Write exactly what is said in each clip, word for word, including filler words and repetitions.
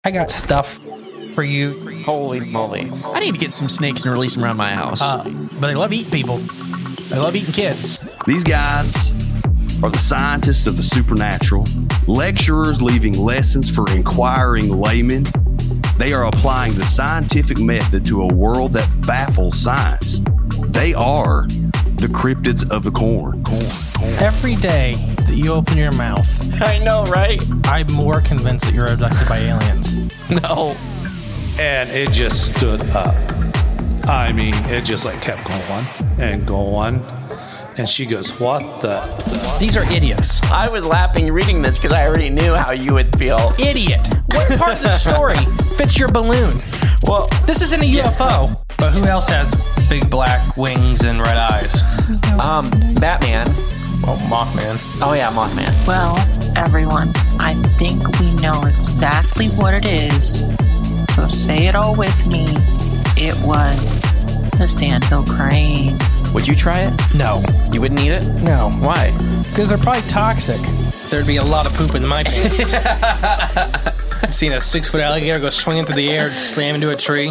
I got stuff for you. Holy moly. I need to get some snakes and release them around my house. Uh, but they love eating people. They love eating kids. These guys are the scientists of the supernatural, lecturers leaving lessons for inquiring laymen. They are applying the scientific method to a world that baffles science. They are the cryptids of the corn. Corn, corn. Every day that you open your mouth, I know, right? I'm more convinced that you're abducted by aliens. No. And it just stood up. I mean, it just like kept going and going. And she goes, what the? the? These are idiots. I was laughing reading this because I already knew how you would feel. Idiot. What part of the story fits your balloon? Well, This isn't a U F O. But who else has big black wings and red eyes? um, Batman. Well, Mothman. Oh, yeah, Mothman. Well, everyone, I think we know exactly what it is. So say it all with me. It was the Sandhill Crane. Would you try it? No. You wouldn't eat it? No. Why? Because they're probably toxic. There'd be a lot of poop in my pants. I've seen a six-foot alligator go swinging through the air and slam into a tree.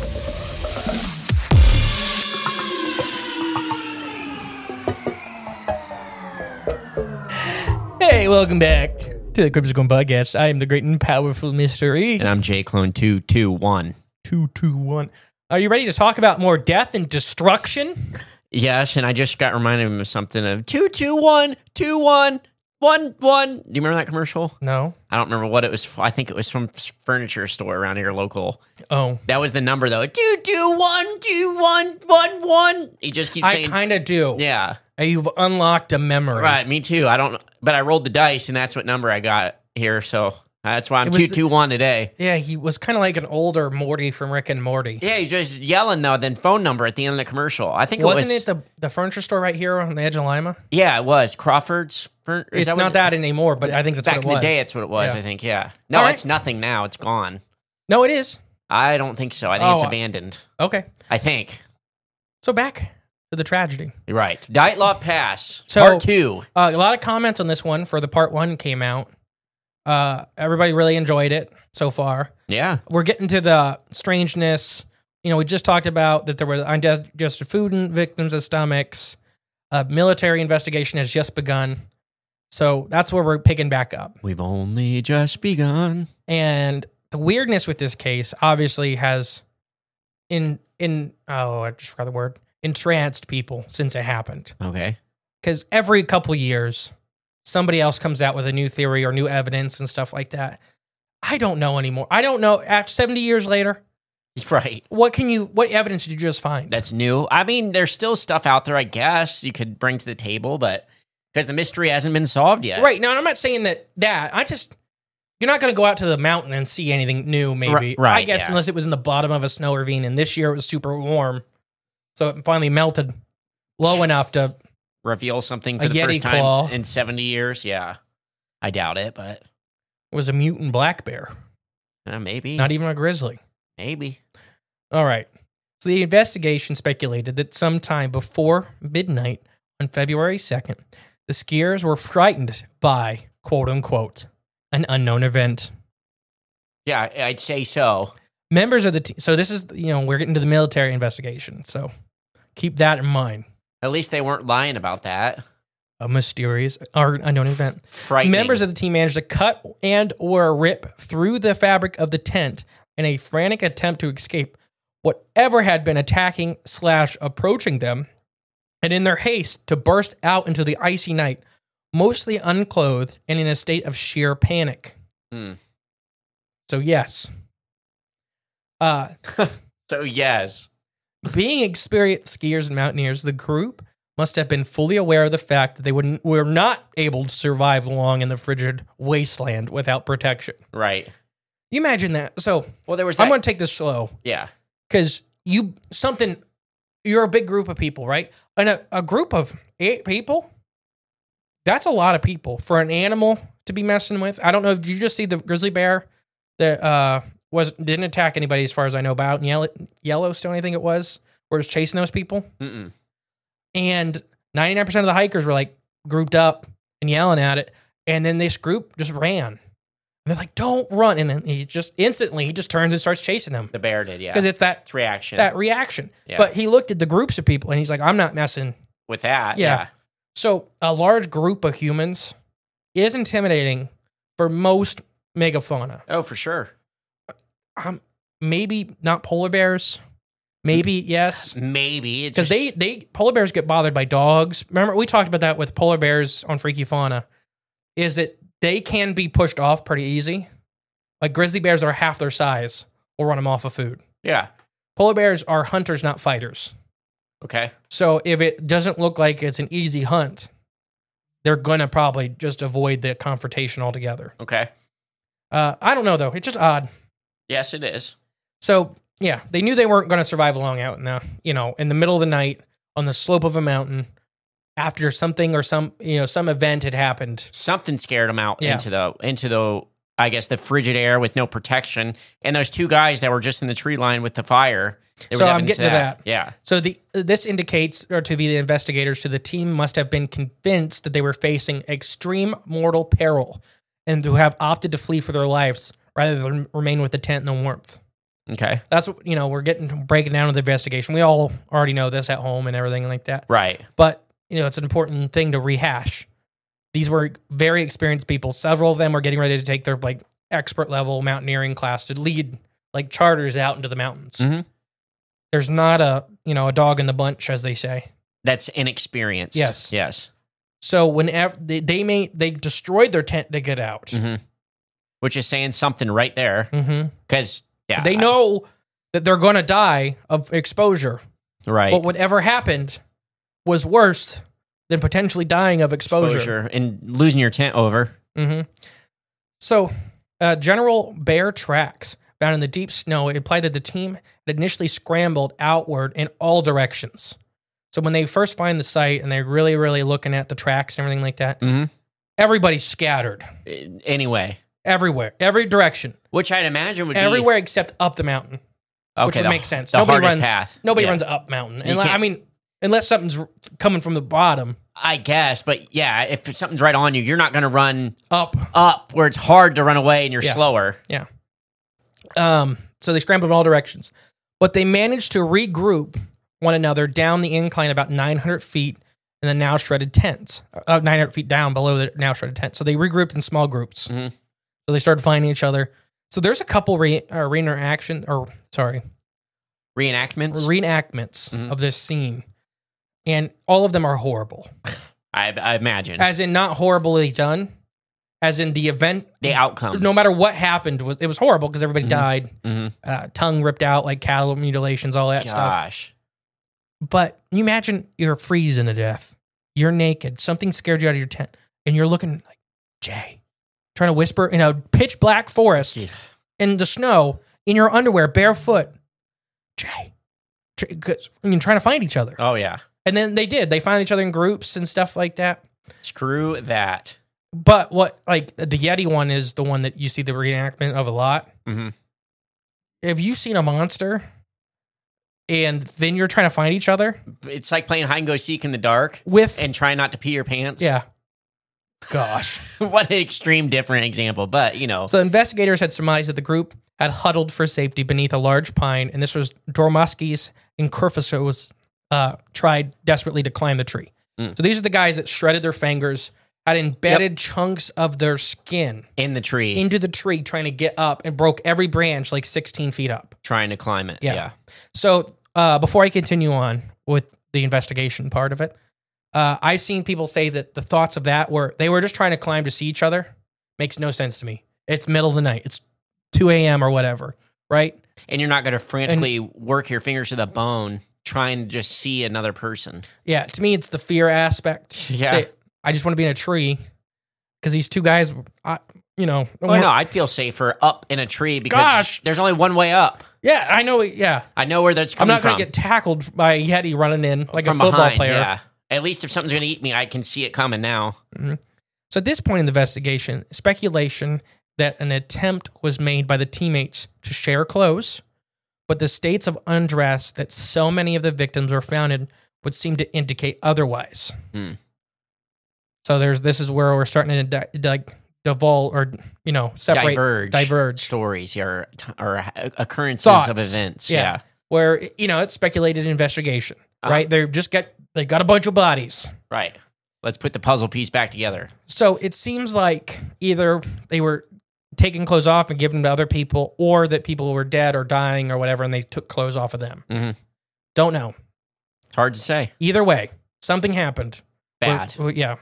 Hey, welcome back to the Cryptical Podcast. I am the great and powerful Mystery. And I'm J Clone two two one. two two one. Are you ready to talk about more death and destruction? Yes, and I just got reminded of something of two two one two one one one. Do you remember that commercial? No. I don't remember what it was. I think it was from furniture store around here, local. Oh. That was the number, though. two two one two one one one. He just keeps I saying... kind of do. Yeah. You've unlocked a memory. Right, me too. I don't... But I rolled the dice, and that's what number I got here, so that's why I'm It was two two one today. Yeah, he was kind of like an older Morty from Rick and Morty. Yeah, he's just yelling, though, the phone number at the end of the commercial. I think it Wasn't was... it the, the furniture store right here on the edge of Lima? Yeah, it was. Crawford's... Furn- is It's that not what it- that anymore, but I think that's Back what it in was. the day, it's what it was, Yeah. I think, yeah. No, All right. it's nothing now. It's gone. No, it is. I don't think so. I think Oh, it's I- abandoned. Okay. I think. So back to the tragedy. You're right. Diet Law Pass, So- part two. Uh, a lot of comments on this one for the part one came out. Uh, everybody really enjoyed it so far. Yeah. We're getting to the strangeness. You know, we just talked about that there were undigested food in victims' of stomachs. A military investigation has just begun. So that's where we're picking back up. We've only just begun. And the weirdness with this case obviously has in in oh, I just forgot the word. entranced people since it happened. Okay. Because every couple years, somebody else comes out with a new theory or new evidence and stuff like that. I don't know anymore. I don't know. After seventy years later, Right. what can you? What evidence did you just find? That's new. I mean, there's still stuff out there, I guess, you could bring to the table, but because the mystery hasn't been solved yet. Right. Now, I'm not saying that that. I just, you're not going to go out to the mountain and see anything new, maybe. Right, right, I guess yeah. unless it was in the bottom of a snow ravine, and this year it was super warm. So it finally melted low enough to Reveal something for A the Yeti first time claw. in seventy years. Yeah. I doubt it, but it was a mutant black bear, uh, maybe. not even a grizzly. Maybe. All right. So the investigation speculated that sometime before midnight on February second, the skiers were frightened by, quote unquote, an unknown event. Yeah, I'd say so. Members of the team, so this is, you know, we're getting to the military investigation. So keep that in mind. At least they weren't lying about that. A mysterious or unknown event. Frightening. Members of the team managed to cut and or rip through the fabric of the tent in a frantic attempt to escape whatever had been attacking slash approaching them, and in their haste to burst out into the icy night, mostly unclothed and in a state of sheer panic. Hmm. So yes. Uh, So, yes. being experienced skiers and mountaineers, the group must have been fully aware of the fact that they wouldn't, were not able to survive long in the frigid wasteland without protection. Right. You imagine that. So Well, there was that. I'm going to take this slow yeah. because you something. You're a big group of people, right? And a, a group of eight people. That's a lot of people for an animal to be messing with. I don't know. Did you just see the grizzly bear that uh, was didn't attack anybody as far as I know about in Yellow, Yellowstone? I think it was where it was chasing those people. Mm-mm. And ninety-nine percent of the hikers were like grouped up and yelling at it. And then this group just ran. And they're like, "Don't run!" And then he just instantly he just turns and starts chasing them The bear did, yeah. because it's that It's reaction. that reaction. Yeah. But he looked at the groups of people and he's like, "I'm not messing." With that, Yeah. yeah. So a large group of humans is intimidating for most megafauna. Oh, for sure. Um, maybe not polar bears. Maybe yes, Maybe. It's because they just- they polar bears get bothered by dogs. Remember we talked about that with polar bears on Freaky Fauna. Is that they can be pushed off pretty easy. Like grizzly bears are half their size. We'll run them off of food. Yeah. Polar bears are hunters, not fighters. Okay. So if it doesn't look like it's an easy hunt, they're gonna probably just avoid the confrontation altogether. Okay. Uh, I don't know though. It's just odd. Yes, it is. So yeah, they knew they weren't going to survive long out in the you know in the middle of the night on the slope of a mountain after something or some you know some event had happened. Something scared them out Yeah. into the into the I guess the frigid air with no protection. And those two guys that were just in the tree line with the fire. There So was I'm evidence getting of to that. Yeah. So the this indicates, or to be the investigators, to the team must have been convinced that they were facing extreme mortal peril, and to have opted to flee for their lives rather than remain with the tent in the warmth. Okay. That's what you know. We're getting breaking down to the investigation. We all already know this at home and everything like that. Right. But you know, it's an important thing to rehash. These were very experienced people. Several of them were getting ready to take their like expert level mountaineering class to lead like charters out into the mountains. Mhm. There's not a you know a dog in the bunch, as they say. That's inexperienced. Yes. Yes. So whenever they they made they destroyed their tent to get out. Mm-hmm. Which is saying something right there. Mm-hmm. Because, yeah. They know that they're going to die of exposure. Right. But whatever happened was worse than potentially dying of exposure. Exposure and losing your tent over. Mm-hmm. So, uh, general bear tracks found in the deep snow implied that the team had initially scrambled outward in all directions. So when they first find the site and they're really, really looking at the tracks and everything like that, Mm-hmm. everybody's scattered Anyway. everywhere, every direction, Which I'd imagine would everywhere except up the mountain, be... Okay, which would the, make sense. The Nobody hardest runs. path. Nobody Yeah. runs up mountain. You And like, I can't- mean, unless something's r- coming from the bottom I guess, but yeah, if something's right on you, you're not going to run up. up where it's hard to run away and you're Yeah. slower. Yeah. Um. So they scrambled in all directions, but they managed to regroup one another down the incline about nine hundred feet in the now shredded tent, uh, nine hundred feet down below the now shredded tent. So they regrouped in small groups. Mhm. So they started finding each other. So there's a couple re, uh, reenaction, or sorry, Reenactments? reenactments Mhm. of this scene, and all of them are horrible. I, I imagine. As in, not horribly done. As in the event, the outcomes. no matter what happened, was it was horrible because everybody Mhm. died. hmm Uh, tongue ripped out, like cattle mutilations, all that stuff. Gosh. But you imagine you're freezing to death. You're naked. Something scared you out of your tent. And you're looking like, Jay, trying to whisper in a pitch black forest Yeah. in the snow, in your underwear, barefoot. Jay. Jay, 'cause you're trying to find each other. Oh, yeah. And then they did. They found each other in groups and stuff like that. Screw that. But what, like, the Yeti one is the one that you see the reenactment of a lot. hmm Have you seen a monster and then you're trying to find each other It's like playing hide and go seek in the dark with, and trying not to pee your pants. yeah. Gosh. What an extreme different example. But, you know. So investigators had surmised that the group had huddled for safety beneath a large pine, and this was Dormoskis and Kerfusos uh, tried desperately to climb the tree. Mm. So these are the guys that shredded their fingers, had embedded chunks of their skin in the tree. into the tree trying to get up, and broke every branch like sixteen feet up. trying to climb it. Yeah. Yeah. So uh, before I continue on with the investigation part of it, uh, I've seen people say that the thoughts of that were they were just trying to climb to see each other. Makes no sense to me. It's middle of the night. It's two a.m. or whatever, right? And you're not going to frantically work your fingers to the bone trying to just see another person. Yeah, to me, it's the fear aspect. Yeah. They- I just want to be in a tree because these two guys, I, you know. Well, no, I'd feel safer up in a tree because Gosh. there's only one way up. Yeah, I know. Yeah, I know where that's I'm coming not going from. to get tackled by a Yeti running in like from a football behind, player. Yeah. At least if something's going to eat me, I can see it coming now. So at this point in the investigation, speculation that an attempt was made by the teammates to share clothes, but the states of undress that so many of the victims were found in would seem to indicate otherwise. Hmm. So there's this is where we're starting to di- like divulge or, you know, separate, diverge, diverge. stories or or occurrences Thoughts. of events. Yeah. Yeah. Where, you know, it's speculated investigation, Uh-huh. right? They just get, they got a bunch of bodies. Right. Let's put the puzzle piece back together. So it seems like either they were taking clothes off and giving them to other people, or that people were dead or dying or whatever, and they took clothes off of them. Mhm. Don't know. It's hard to say. Either way, something happened. Bad. Or- or- yeah.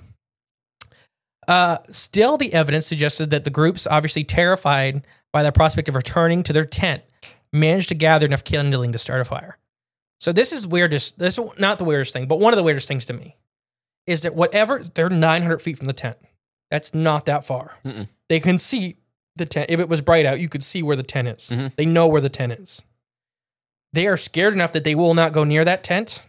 Uh, still, the evidence suggested that the groups, obviously terrified by the prospect of returning to their tent, managed to gather enough kindling to start a fire. So this is weirdest. This is not the weirdest thing, but one of the weirdest things to me is that whatever, they're nine hundred feet from the tent. That's not that far. Mm-mm. They can see the tent. If it was bright out, you could see where the tent is. Mhm. They know where the tent is. They are scared enough that they will not go near that tent,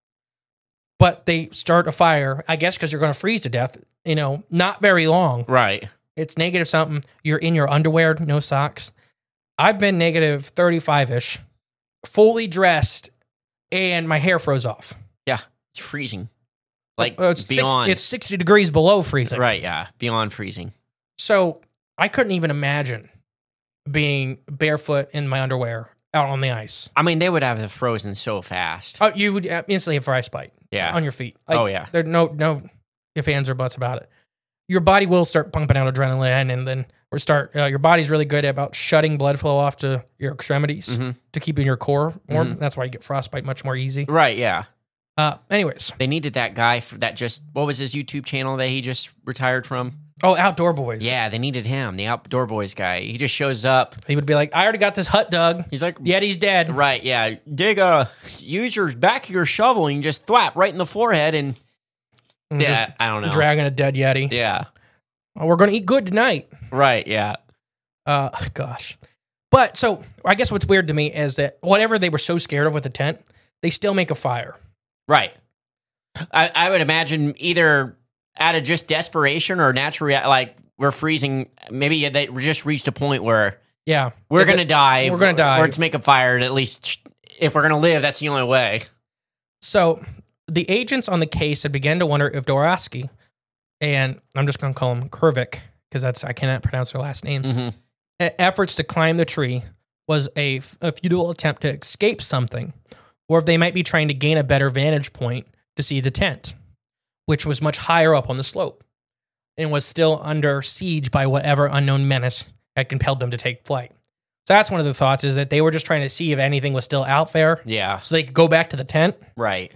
but they start a fire, I guess because you're going to freeze to death, you know, not very long. Right. It's negative something. You're in your underwear, no socks. I've been negative thirty-five-ish, fully dressed, and my hair froze off. Yeah. It's freezing. Like Uh, it's six- beyond. it's sixty degrees below freezing. right. Yeah. Beyond freezing. So I couldn't even imagine being barefoot in my underwear out on the ice. I mean, they would have frozen so fast. Oh, you would uh, instantly have frostbite. Yeah. On your feet. Oh, yeah. There's no no ifs, ands, or buts about it. Your body will start pumping out adrenaline, and then or start. Uh, your body's really good about shutting blood flow off to your extremities Mhm. to keeping your core warm. Mhm. That's why you get frostbite much more easy. Right. Yeah. Uh, anyways, They needed that guy for that. Just what was his YouTube channel that he just retired from? oh, Outdoor Boys. Yeah, they needed him, the Outdoor Boys guy. He just shows up. He would be like, "I already got this hut dug. He's like, Yeti's dead." right, yeah, dig a use your back of your shovel and you just thwap right in the forehead and And yeah, just I don't know. dragging a dead Yeti. Yeah, Oh, we're gonna eat good tonight. right, yeah, Uh, gosh. But so I guess what's weird to me is that whatever they were so scared of with the tent, they still make a fire. right. I, I would imagine either out of just desperation or natural, rea- like we're freezing. Maybe they just reached a point where Yeah. we're If it- gonna die. we're gonna die. Or to make a fire. And at least if we're gonna live, that's the only way. So the agents on the case had begun to wonder if Dworsky, and I'm just going to call him Krvik because that's I cannot pronounce their last names, Mm-hmm. e- efforts to climb the tree was a, f- a futile attempt to escape something, or if they might be trying to gain a better vantage point to see the tent, which was much higher up on the slope and was still under siege by whatever unknown menace had compelled them to take flight. So that's one of the thoughts, is that they were just trying to see if anything was still out there Yeah, so they could go back to the tent. right,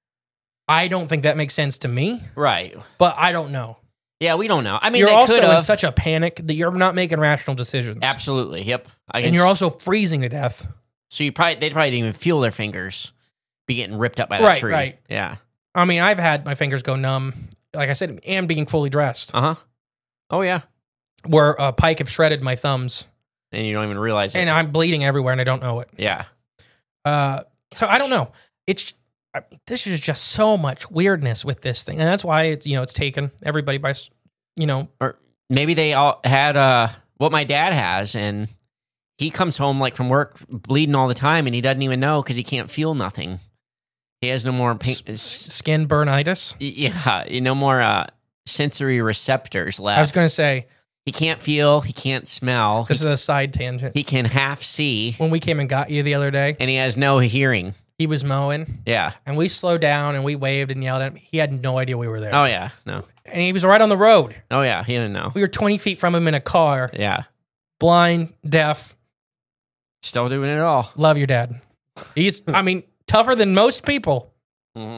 I don't think that makes sense to me, right. but I don't know. Yeah, we don't know. I mean, You're they also could in have. such a panic that you're not making rational decisions. Absolutely. Yep. I And can you're s- also freezing to death. so you probably they probably didn't even feel their fingers be getting ripped up by that Right, tree. right. Yeah. I mean, I've had my fingers go numb, like I said, and being fully dressed, Uh huh. Oh yeah. where a pike have shredded my thumbs, And you don't even realize it. and I'm bleeding everywhere, and I don't know it. yeah. Uh, so I don't know. It's I, this is just so much weirdness with this thing, and that's why it's you know it's taken everybody by s- you know Or maybe they all had uh what my dad has, and he comes home like from work bleeding all the time, and he doesn't even know because he can't feel nothing. He has no more pain. s- skin burnitis. Yeah, no more uh, sensory receptors left. I was going to say he can't feel. He can't smell. this He, is a side tangent. he can half see, When we came and got you the other day, and he has no hearing. he was mowing, Yeah. and we slowed down and we waved and yelled at him. He had no idea we were there, Oh yeah. No. and he was right on the road. Oh yeah. He didn't know. We were twenty feet from him in a car, Yeah. blind, deaf. Still doing it all. Love your dad. He's, I mean, tougher than most people. Mm-hmm.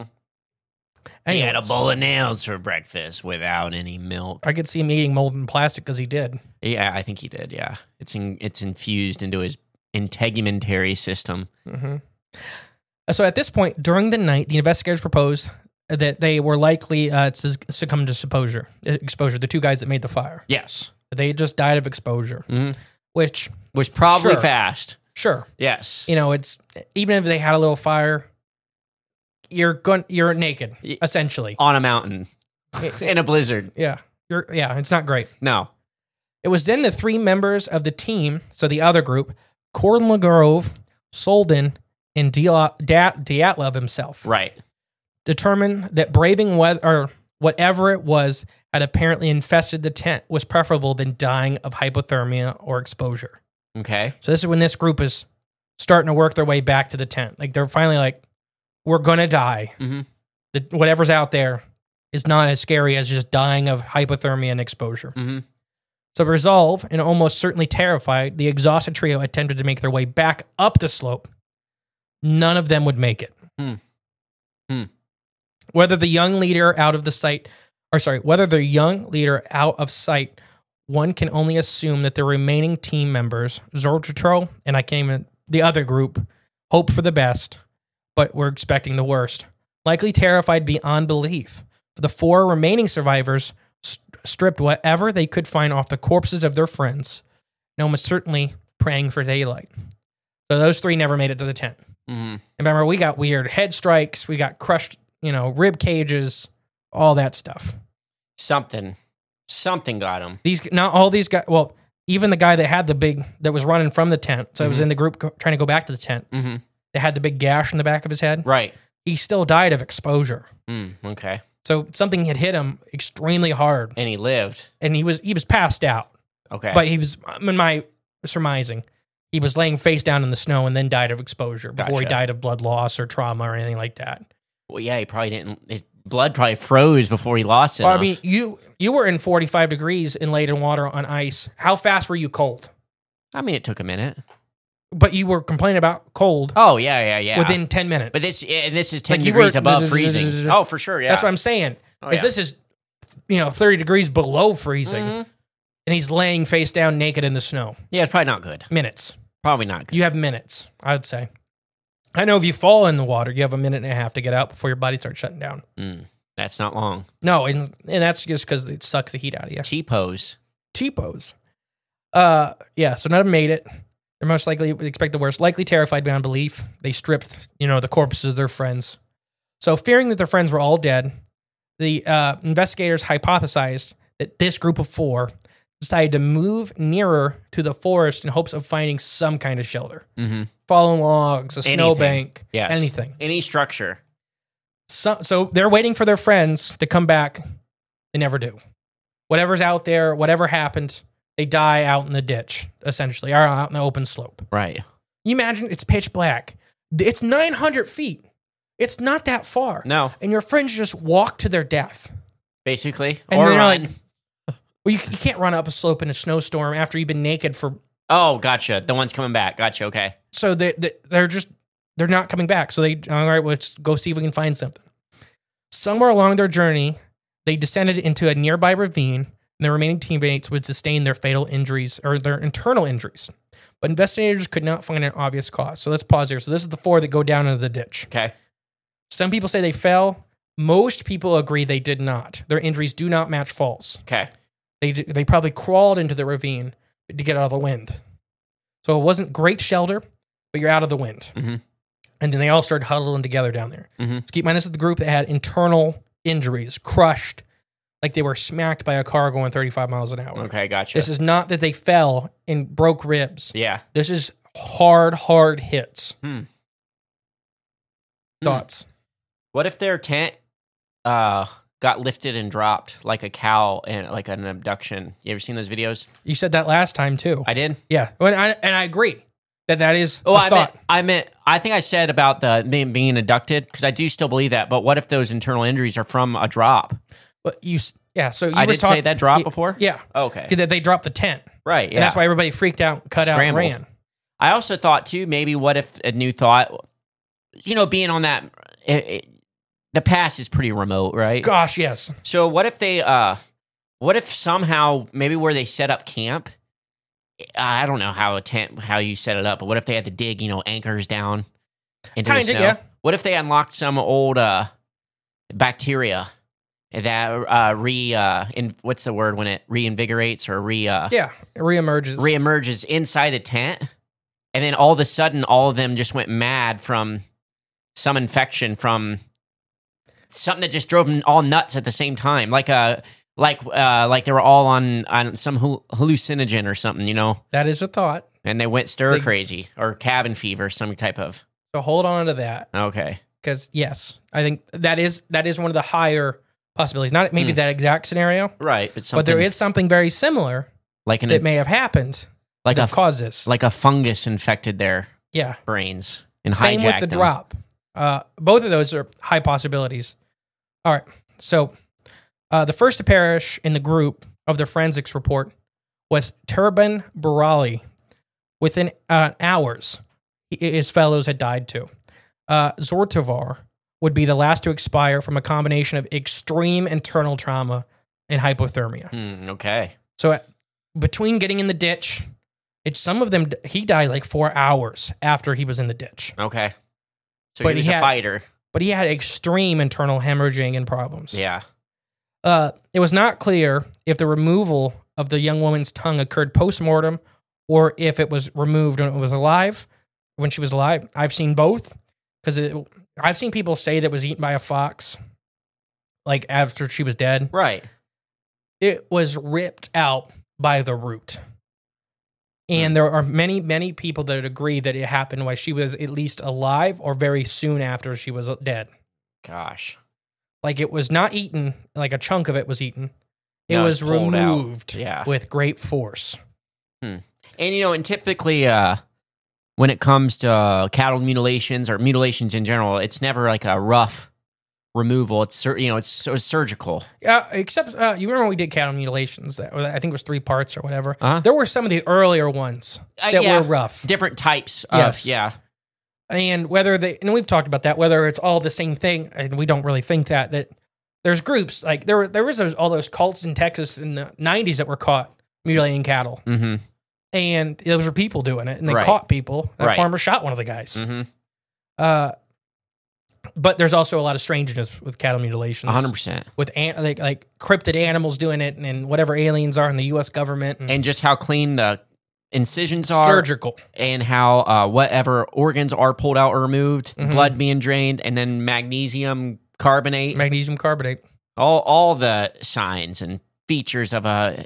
He had a Anyways, bowl of nails for breakfast without any milk. I could see him eating mold and plastic because he did. Yeah, I think he did. Yeah, it's in, it's infused into his integumentary system. Mm-hmm. So at this point, during the night, the investigators proposed that they were likely uh, to succumb to exposure. Exposure. The two guys that made the fire, Yes, they just died of exposure. Mhm. Which, was probably Sure. fast. sure, Yes, you know, it's even if they had a little fire, you're going, you're naked Y- essentially. on a mountain in a blizzard. Yeah, you're, yeah, it's not great. No, It was then the three members of the team, so the other group, Kornlagrove, Solden, and Dia- Da- Dyatlov himself, right. determined that braving weather or whatever it was had apparently infested the tent was preferable than dying of hypothermia or exposure. Okay. So this is when this group is starting to work their way back to the tent. Like they're finally like, we're going to die. Mm-hmm. The, whatever's out there is not as scary as just dying of hypothermia and exposure. Mm-hmm. So resolved and almost certainly terrified, the exhausted trio attempted to make their way back up the slope. None of them would make it. Hmm. Hmm. Whether the young leader out of the sight, or sorry, whether the young leader out of sight, one can only assume that the remaining team members, Zortro and I can't even, the other group, hope for the best, but we're expecting the worst. Likely terrified beyond belief. The four remaining survivors st- stripped whatever they could find off the corpses of their friends, and almost certainly praying for daylight. So those three never made it to the tent. Mm-hmm. Remember, we got weird head strikes, we got crushed, you know, rib cages, all that stuff. Something. Something got him. These, not all these guys, well, even the guy that had the big, that was running from the tent, so I was Mm-hmm. in the group go, trying to go back to the tent, Mm-hmm. that had the big gash in the back of his head. Right. He still died of exposure. Mm, okay. So something had hit him extremely hard, And he lived. and he was he was passed out. Okay. But he was, in my surmising, he was laying face down in the snow and then died of exposure before he Gotcha. died of blood loss or trauma or anything like that. Well, yeah, he probably didn't. His blood probably froze before he lost it. Well, I mean, you you were in forty-five degrees and laid in water on ice. How fast were you cold? I mean, it took a minute. But you were complaining about cold Oh yeah, yeah, yeah. within ten minutes. but this and this is ten Like you degrees were- above freezing. Oh, for sure. Yeah. That's what I'm saying. Oh, is yeah. this is, you know, thirty degrees below freezing, Mhm. and he's laying face down naked in the snow. Yeah, it's probably not good. Minutes. Probably not good. You have minutes, I would say. I know if you fall in the water, you have a minute and a half to get out before your body starts shutting down. Mm, that's not long. No, and, and that's just because it sucks the heat out of you. T-pose. Cheapos. Uh, yeah, so none of them made it. They're most likely would expect the worst. Likely terrified beyond belief. They stripped, you know, the corpses of their friends. So fearing that their friends were all dead, the uh, investigators hypothesized that this group of four decided to move nearer to the forest in hopes of finding some kind of shelter. Mm-hmm. Fallen logs, a Anything. snowbank, Yes. anything. Any structure. So, so they're waiting for their friends to come back. They never do. Whatever's out there, whatever happened, they die out in the ditch, essentially, or out in the open slope. Right. You imagine it's pitch black. It's nine hundred feet. It's not that far. No. And your friends just walk to their death. Basically. And or then you're run. like, well, you, you can't run up a slope in a snowstorm after you've been naked for. Oh, gotcha. The one's coming back. Gotcha. Okay. So they, they, they're just, they're not coming back. So they, all right, let's go see if we can find something. Somewhere along their journey, they descended into a nearby ravine, and their remaining teammates would sustain their fatal injuries or their internal injuries. But investigators could not find an obvious cause. So let's pause here. So this is the four that go down into the ditch. Okay. Some people say they fell. Most people agree they did not. Their injuries do not match falls. Okay. They they probably crawled into the ravine to get out of the wind. So it wasn't great shelter, but you're out of the wind. Mm-hmm. And then they all started huddling together down there. Mm-hmm. So keep in mind, this is the group that had internal injuries, crushed, like they were smacked by a car going thirty-five miles an hour. Okay. Gotcha. This is not that they fell and broke ribs. yeah. This is hard, hard hits. Hmm. Thoughts? What if their tent uh, got lifted and dropped like a cow and like an abduction? You ever seen those videos? You said that last time too. I did. yeah, and I, and I agree that that is Oh, a I thought. meant, I meant, I think I said about the being, being abducted because I do still believe that. But what if those internal injuries are from a drop? But you, s- yeah. So you I were did talk- say that drop y- before? Yeah. Okay. That they dropped the tent, Right. Yeah. and that's why everybody freaked out, cut Scrambled. out, and ran. I also thought too, maybe what if a new thought, you know, being on that, it, it, the past is pretty remote, right? Gosh, yes. So what if they, uh, what if somehow maybe where they set up camp, I don't know how a tent, how you set it up, but what if they had to dig, you know, anchors down into Kinda, the snow? yeah. What if they unlocked some old uh, bacteria that uh, re, uh, in, what's the word when it reinvigorates or re, uh, Yeah, it reemerges. reemerges inside the tent, and then all of a sudden, all of them just went mad from some infection from something that just drove them all nuts at the same time, like a like uh, like they were all on on some hal- hallucinogen or something, you know, that is a thought. and they went stir They- crazy or cabin fever, some type of. So hold on to that, Okay, because yes, I think that is that is one of the higher possibilities. Not maybe Hmm. that exact scenario, Right, but something but there is something very similar like an that may have happened like a that caused this. like a fungus infected their yeah. brains and Same with hijacked the them. drop. Uh, both of those are high possibilities. All right. So uh, the first to perish in the group of the forensics report was Turban Burali. Within uh, hours, his fellows had died too. Uh, Zortovar would be the last to expire from a combination of extreme internal trauma and hypothermia. Hmm, okay. So uh, between getting in the ditch, it's some of them, he died like four hours after he was in the ditch. Okay. So But he was he a had- fighter. But he had extreme internal hemorrhaging and problems. Yeah. Uh, it was not clear if the removal of the young woman's tongue occurred post-mortem or if it was removed when it was alive, when she was alive. I've seen both because I've seen people say that it was eaten by a fox, like after she was dead. Right. It was ripped out by the root. And there are many, many people that agree that it happened while she was at least alive or very soon after she was dead. Gosh. Like it was not eaten, like a chunk of it was eaten. It No, was it's pulled out. removed Yeah. with great force. And, you know, and typically uh, when it comes to uh, cattle mutilations or mutilations in general, it's never like a rough removal. It's, sur- you know, it's, so surgical. Yeah, except uh, you remember when we did cattle mutilations? That I think it was three parts or whatever. Uh-huh. There were some of the earlier ones Uh, that yeah. were rough, Different types of, Yes. yeah. and whether they and we've talked about that, whether it's all the same thing, and we don't really think that that there's groups like there were there was those, all those cults in Texas in the nineties that were caught mutilating cattle, Mm-hmm. and those were people doing it, and they Right. caught people. That Right. farmer shot one of the guys. Mm-hmm. Uh, but there's also a lot of strangeness with cattle mutilations. one hundred percent. With an, like, like cryptid animals doing it, and, and whatever aliens are in the U S government, and, And just how clean the incisions are. surgical. And how uh, whatever organs are pulled out or removed, Mhm. blood being drained, and then magnesium carbonate. Magnesium carbonate. all all the signs and features of a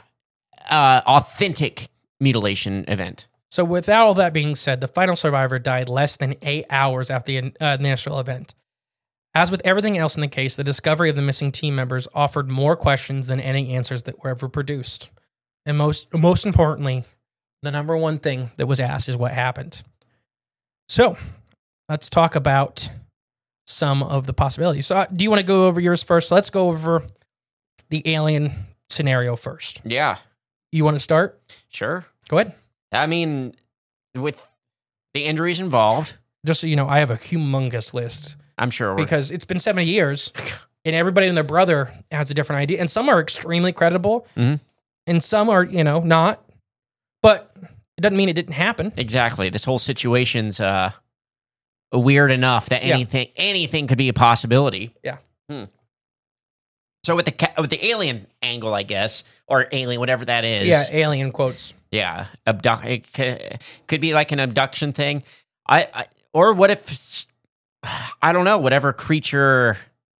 uh, authentic mutilation event. So, without all that being said, the final survivor died less than eight hours after the uh, initial event. As with everything else in the case, the discovery of the missing team members offered more questions than any answers that were ever produced. And most, most importantly, the number one thing that was asked is what happened. So, let's talk about some of the possibilities. So, uh, do you want to go over yours first? Let's go over the alien scenario first. Yeah, You want to start? sure. Go ahead. I mean, with the injuries involved, Just so you know, I have a humongous list I'm sure we're, because it's been seventy years and everybody and their brother has a different idea. And some are extremely credible Mhm. and some are, you know, not. But it doesn't mean it didn't happen. exactly. This whole situation's uh, weird enough that Yeah. anything anything could be a possibility. Yeah. Hmm. So with the ca- with the alien angle, I guess, or alien, whatever that is. Yeah, alien quotes. Yeah, abduct. It could, could be like an abduction thing. I, I or what if s- I don't know, whatever creature.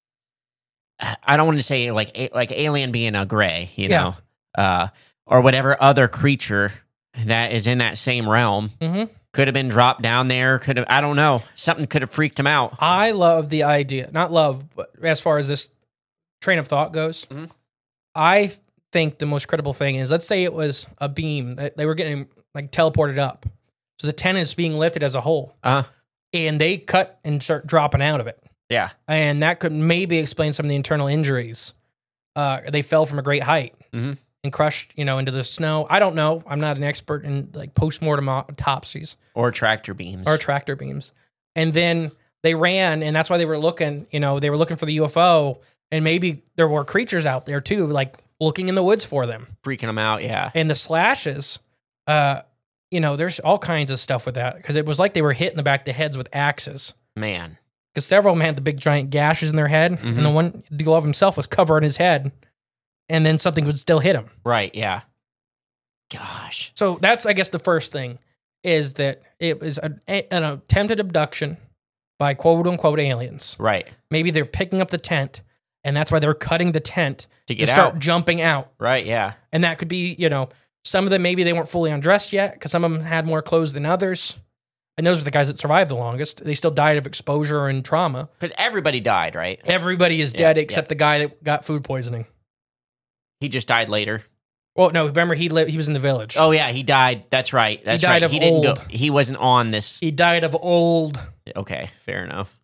I don't want to say like a- like alien being a gray, you Yeah. know, uh, or whatever other creature that is in that same realm hmm could have been dropped down there. Could have, I don't know, something could have freaked him out. I love the idea, not love, but as far as this train of thought goes, Mhm. I think the most credible thing is, let's say it was a beam that they were getting like teleported up. So the tent is being lifted as a whole Uh, and they cut and start dropping out of it. yeah, And that could maybe explain some of the internal injuries. Uh, they fell from a great height Mhm. and crushed, you know, into the snow. I don't know. I'm not an expert in like post-mortem autopsies or tractor beams. or tractor beams. And then they ran, and that's why they were looking, you know, they were looking for the U F O, and maybe there were creatures out there too, like looking in the woods for them. freaking him out. Yeah, And the slashes, uh, you know, there's all kinds of stuff with that because it was like they were hit in the back of the heads with axes. man. Because several of them had the big giant gashes in their head, Mhm. and the one Glove himself was covering his head, and then something would still hit him. Right. Yeah. Gosh. So that's, I guess, the first thing is that it was a, a- an attempted abduction by quote unquote aliens. Right. Maybe they're picking up the tent, and that's why they're cutting the tent To to get start out. jumping out. Right. Yeah. And that could be, you know, some of them maybe they weren't fully undressed yet because some of them had more clothes than others. And those are the guys that survived the longest. They still died of exposure and trauma. Because everybody died, right? Everybody is Yeah, dead yeah. except the guy that got food poisoning. He just died later. Well, no, remember he lived, he was in the village. Oh yeah, he died. That's right. That's died right. of he didn't old. go. He wasn't on this. He died of old. Okay, fair enough.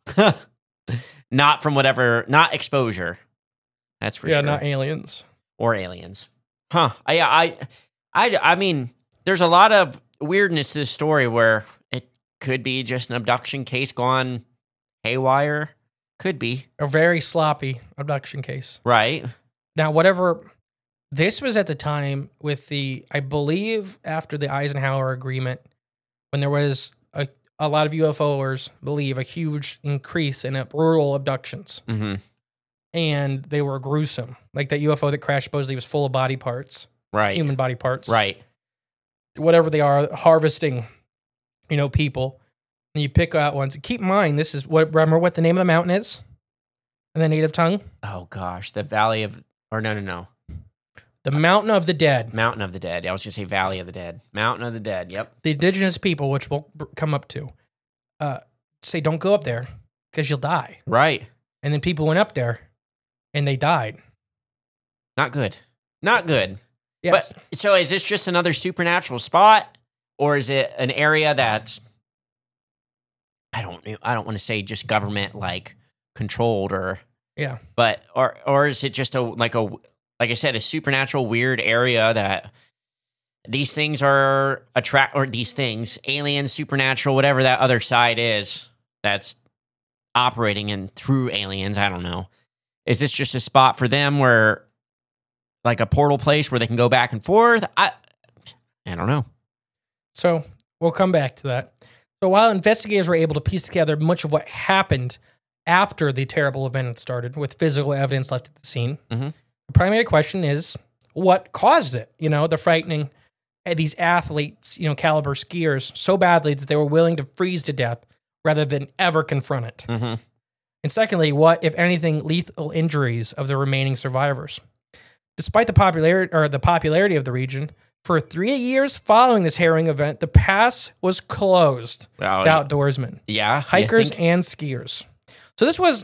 Not from whatever. Not exposure. That's for yeah, sure. not aliens. Or aliens. Huh. I, yeah. I. I. I mean, there's a lot of weirdness to this story where it could be just an abduction case gone haywire. Could be. A very sloppy abduction case. Right. Now, whatever. This was at the time with the, I believe, after the Eisenhower Agreement, when there was a, a lot of UFOers believe a huge increase in uh, rural abductions. Mm-hmm. And they were gruesome. Like that U F O that crashed supposedly was full of body parts, Right. human body parts. Right. Whatever they are, harvesting, you know, people. And you pick out ones. Keep in mind, this is what, remember what the name of the mountain is in the native tongue? Oh gosh, the Valley of, or no, no, no, The Mountain of the Dead. Mountain of the Dead. I was gonna say Valley of the Dead. Mountain of the Dead. Yep. The indigenous people, which we'll b- come up to, uh, say don't go up there because you'll die. Right. And then people went up there and they died. Not good. Not good. Yes. But so is this just another supernatural spot, or is it an area that's I don't I don't want to say just government like controlled or yeah. but or or is it just a like a like I said a supernatural weird area that these things are attract or these things aliens supernatural whatever that other side is that's operating in through aliens I don't know. Is this just a spot for them where like a portal place where they can go back and forth? I I don't know. So we'll come back to that. So while investigators were able to piece together much of what happened after the terrible event had started with physical evidence left at the scene, Mhm. the primary question is what caused it? You know, the frightening uh, these athletes, you know, caliber skiers so badly that they were willing to freeze to death rather than ever confront it. Mm-hmm. And secondly, what, if anything, lethal injuries of the remaining survivors? Despite the popularity or the popularity of the region, for three years following this harrowing event, the pass was closed Oh, to outdoorsmen, yeah, you hikers, think? and skiers. So this was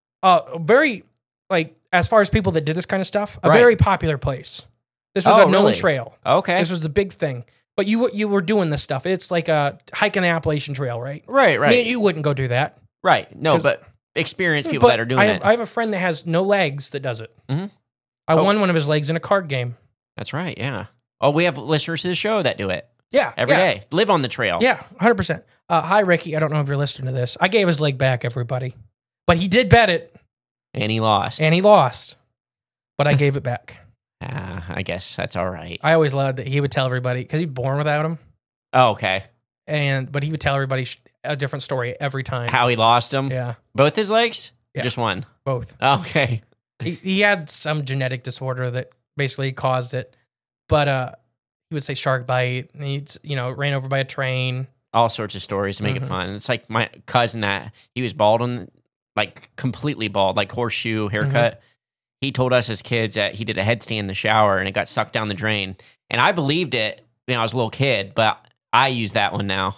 a very, like, as far as people that did this kind of stuff, a Right. very popular place. This was Oh, a known really? trail. Okay, This was the big thing. But you you were doing this stuff. It's like a hiking the Appalachian Trail, right? right, right, Me and you wouldn't go do that. right. No, 'Cause- but experienced people But that are doing I have, it. I have a friend that has no legs that does it. Mhm. I Oh. won one of his legs in a card game. That's right. Yeah. Oh, we have listeners to the show that do it Yeah. every yeah. day. Live on the trail. Yeah, one hundred percent. Uh, hi, Ricky. I don't know if you're listening to this. I gave his leg back, everybody. But he did bet it, And he lost. and he lost. But I gave it back. Ah, I guess that's all right. I always loved that he would tell everybody, because he'd born without him. Oh, okay. And But he would tell everybody sh- a different story every time. How he lost them? Yeah, Both his legs? Yeah. Just one. both. Okay. He, he had some genetic disorder that basically caused it. But uh, he would say shark bite. And he'd, you know, ran over by a train. All sorts of stories to make Mhm. it fun. It's like my cousin that he was bald on, like completely bald, like horseshoe haircut. He told us as kids that he did a headstand in the shower and it got sucked down the drain. And I believed it when I was a little kid, but I use that one now.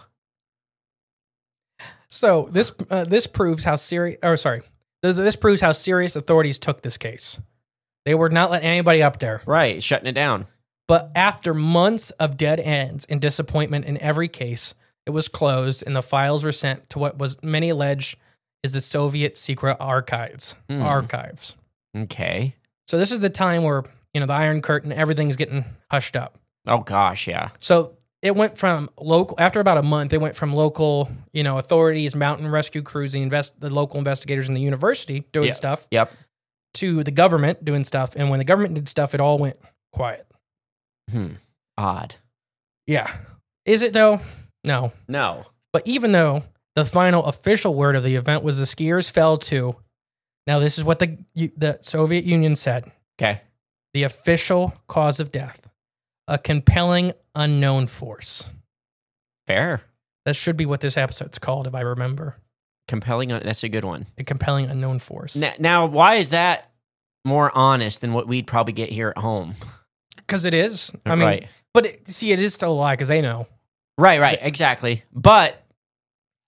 So this uh, this proves how serious. Or sorry, this, this proves how serious authorities took this case. They were not letting anybody up there. Right. Shutting it down. But after months of dead ends and disappointment in every case, it was closed and the files were sent to what was many allege is the Soviet secret archives. Hmm. Archives. Okay. So this is the time where, you know, the Iron Curtain, everything's getting hushed up. Oh, gosh. Yeah. So it went from local, after about a month, it went from local, you know, authorities, mountain rescue crews, the, invest, the local investigators in the university doing Yeah. stuff, Yep. to the government doing stuff. And when the government did stuff, it all went quiet. Hmm. Odd. Yeah. Is it though? No. No. But even though the final official word of the event was the skiers fell to, now this is what the the Soviet Union said, Okay. the official cause of death, a compelling unknown force. Fair. That should be what this episode's called, if I remember. Compelling. That's a good one. A compelling unknown force. Now, now, why is that more honest than what we'd probably get here at home? Because it is. I mean, right. but it, see, it is still a lie because they know. Right, right, exactly. But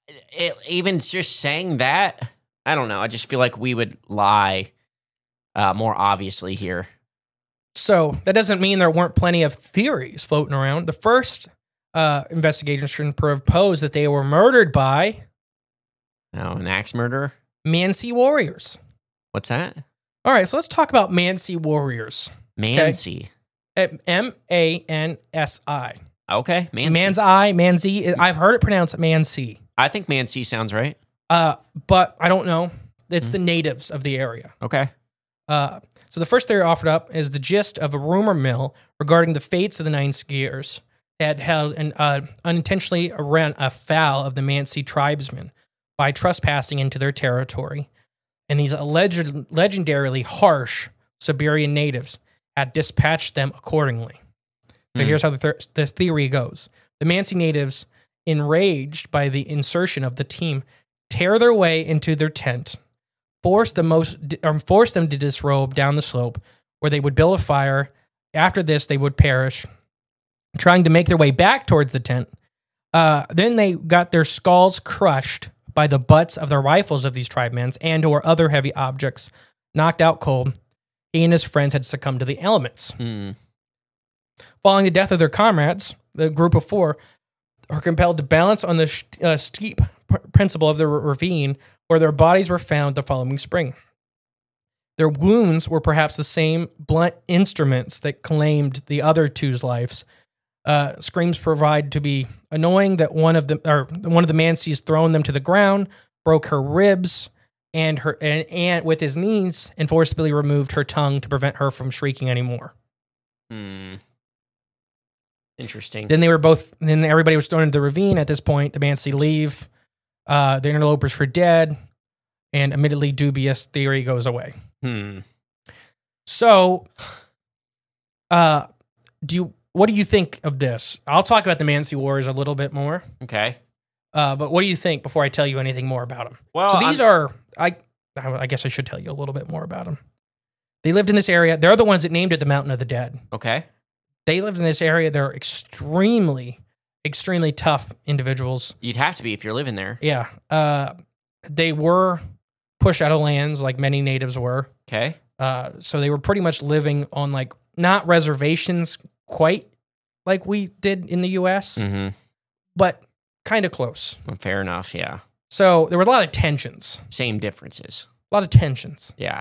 it, even just saying that, I don't know. I just feel like we would lie uh, more obviously here. So that doesn't mean there weren't plenty of theories floating around. The first uh, investigation proposed that they were murdered by Oh, an axe murderer? Mansi warriors. What's that? All right, so let's talk about Mansi warriors. Mansi. M A N S I. Okay, Mansi. Man's Eye, Manzi. I've heard it pronounced Mansi. I think Mansi sounds right. Uh, but I don't know. It's mm. the natives of the area. Okay. Uh, so the first theory offered up is the gist of a rumor mill regarding the fates of the nine skiers that had held an, uh, unintentionally ran afoul of the Mansi tribesmen by trespassing into their territory. And these alleged, legendarily harsh Siberian natives had dispatched them accordingly. So mm. here's how the, th- the theory goes. The Mansi natives, enraged by the insertion of the team, tear their way into their tent, force, the most, or force them to disrobe down the slope, where they would build a fire. After this, they would perish, trying to make their way back towards the tent. Uh, then they got their skulls crushed by the butts of the rifles of these tribemen and or other heavy objects, knocked out cold. He and his friends had succumbed to the elements. Mm. Following the death of their comrades, the group of four are compelled to balance on the uh, steep p- principle of the r- ravine where their bodies were found the following spring. Their wounds were perhaps the same blunt instruments that claimed the other two's lives. Uh, screams provide to be annoying that one of the or one of the Mansis thrown them to the ground, broke her ribs, and her and, and with his knees, and forcibly removed her tongue to prevent her from shrieking anymore. Hmm. Interesting. Then they were both. Then everybody was thrown into the ravine. At this point, the Mansi leave. Uh, the interlopers were dead, and admittedly dubious theory goes away. Hmm. So, uh, do you? What do you think of this? I'll talk about the Mansi Warriors a little bit more. Okay. Uh, but what do you think before I tell you anything more about them? Well, so these I'm- are I. I guess I should tell you a little bit more about them. They lived in this area. They're the ones that named it the Mountain of the Dead. Okay. They lived in this area. They're extremely, extremely tough individuals. You'd have to be if you're living there. Yeah. Uh, they were pushed out of lands like many natives were. Okay. Uh, so they were pretty much living on like not reservations quite like we did in the U S, Mm-hmm. but kind of close. Well, fair enough. Yeah. So there were a lot of tensions. Same differences. A lot of tensions. Yeah.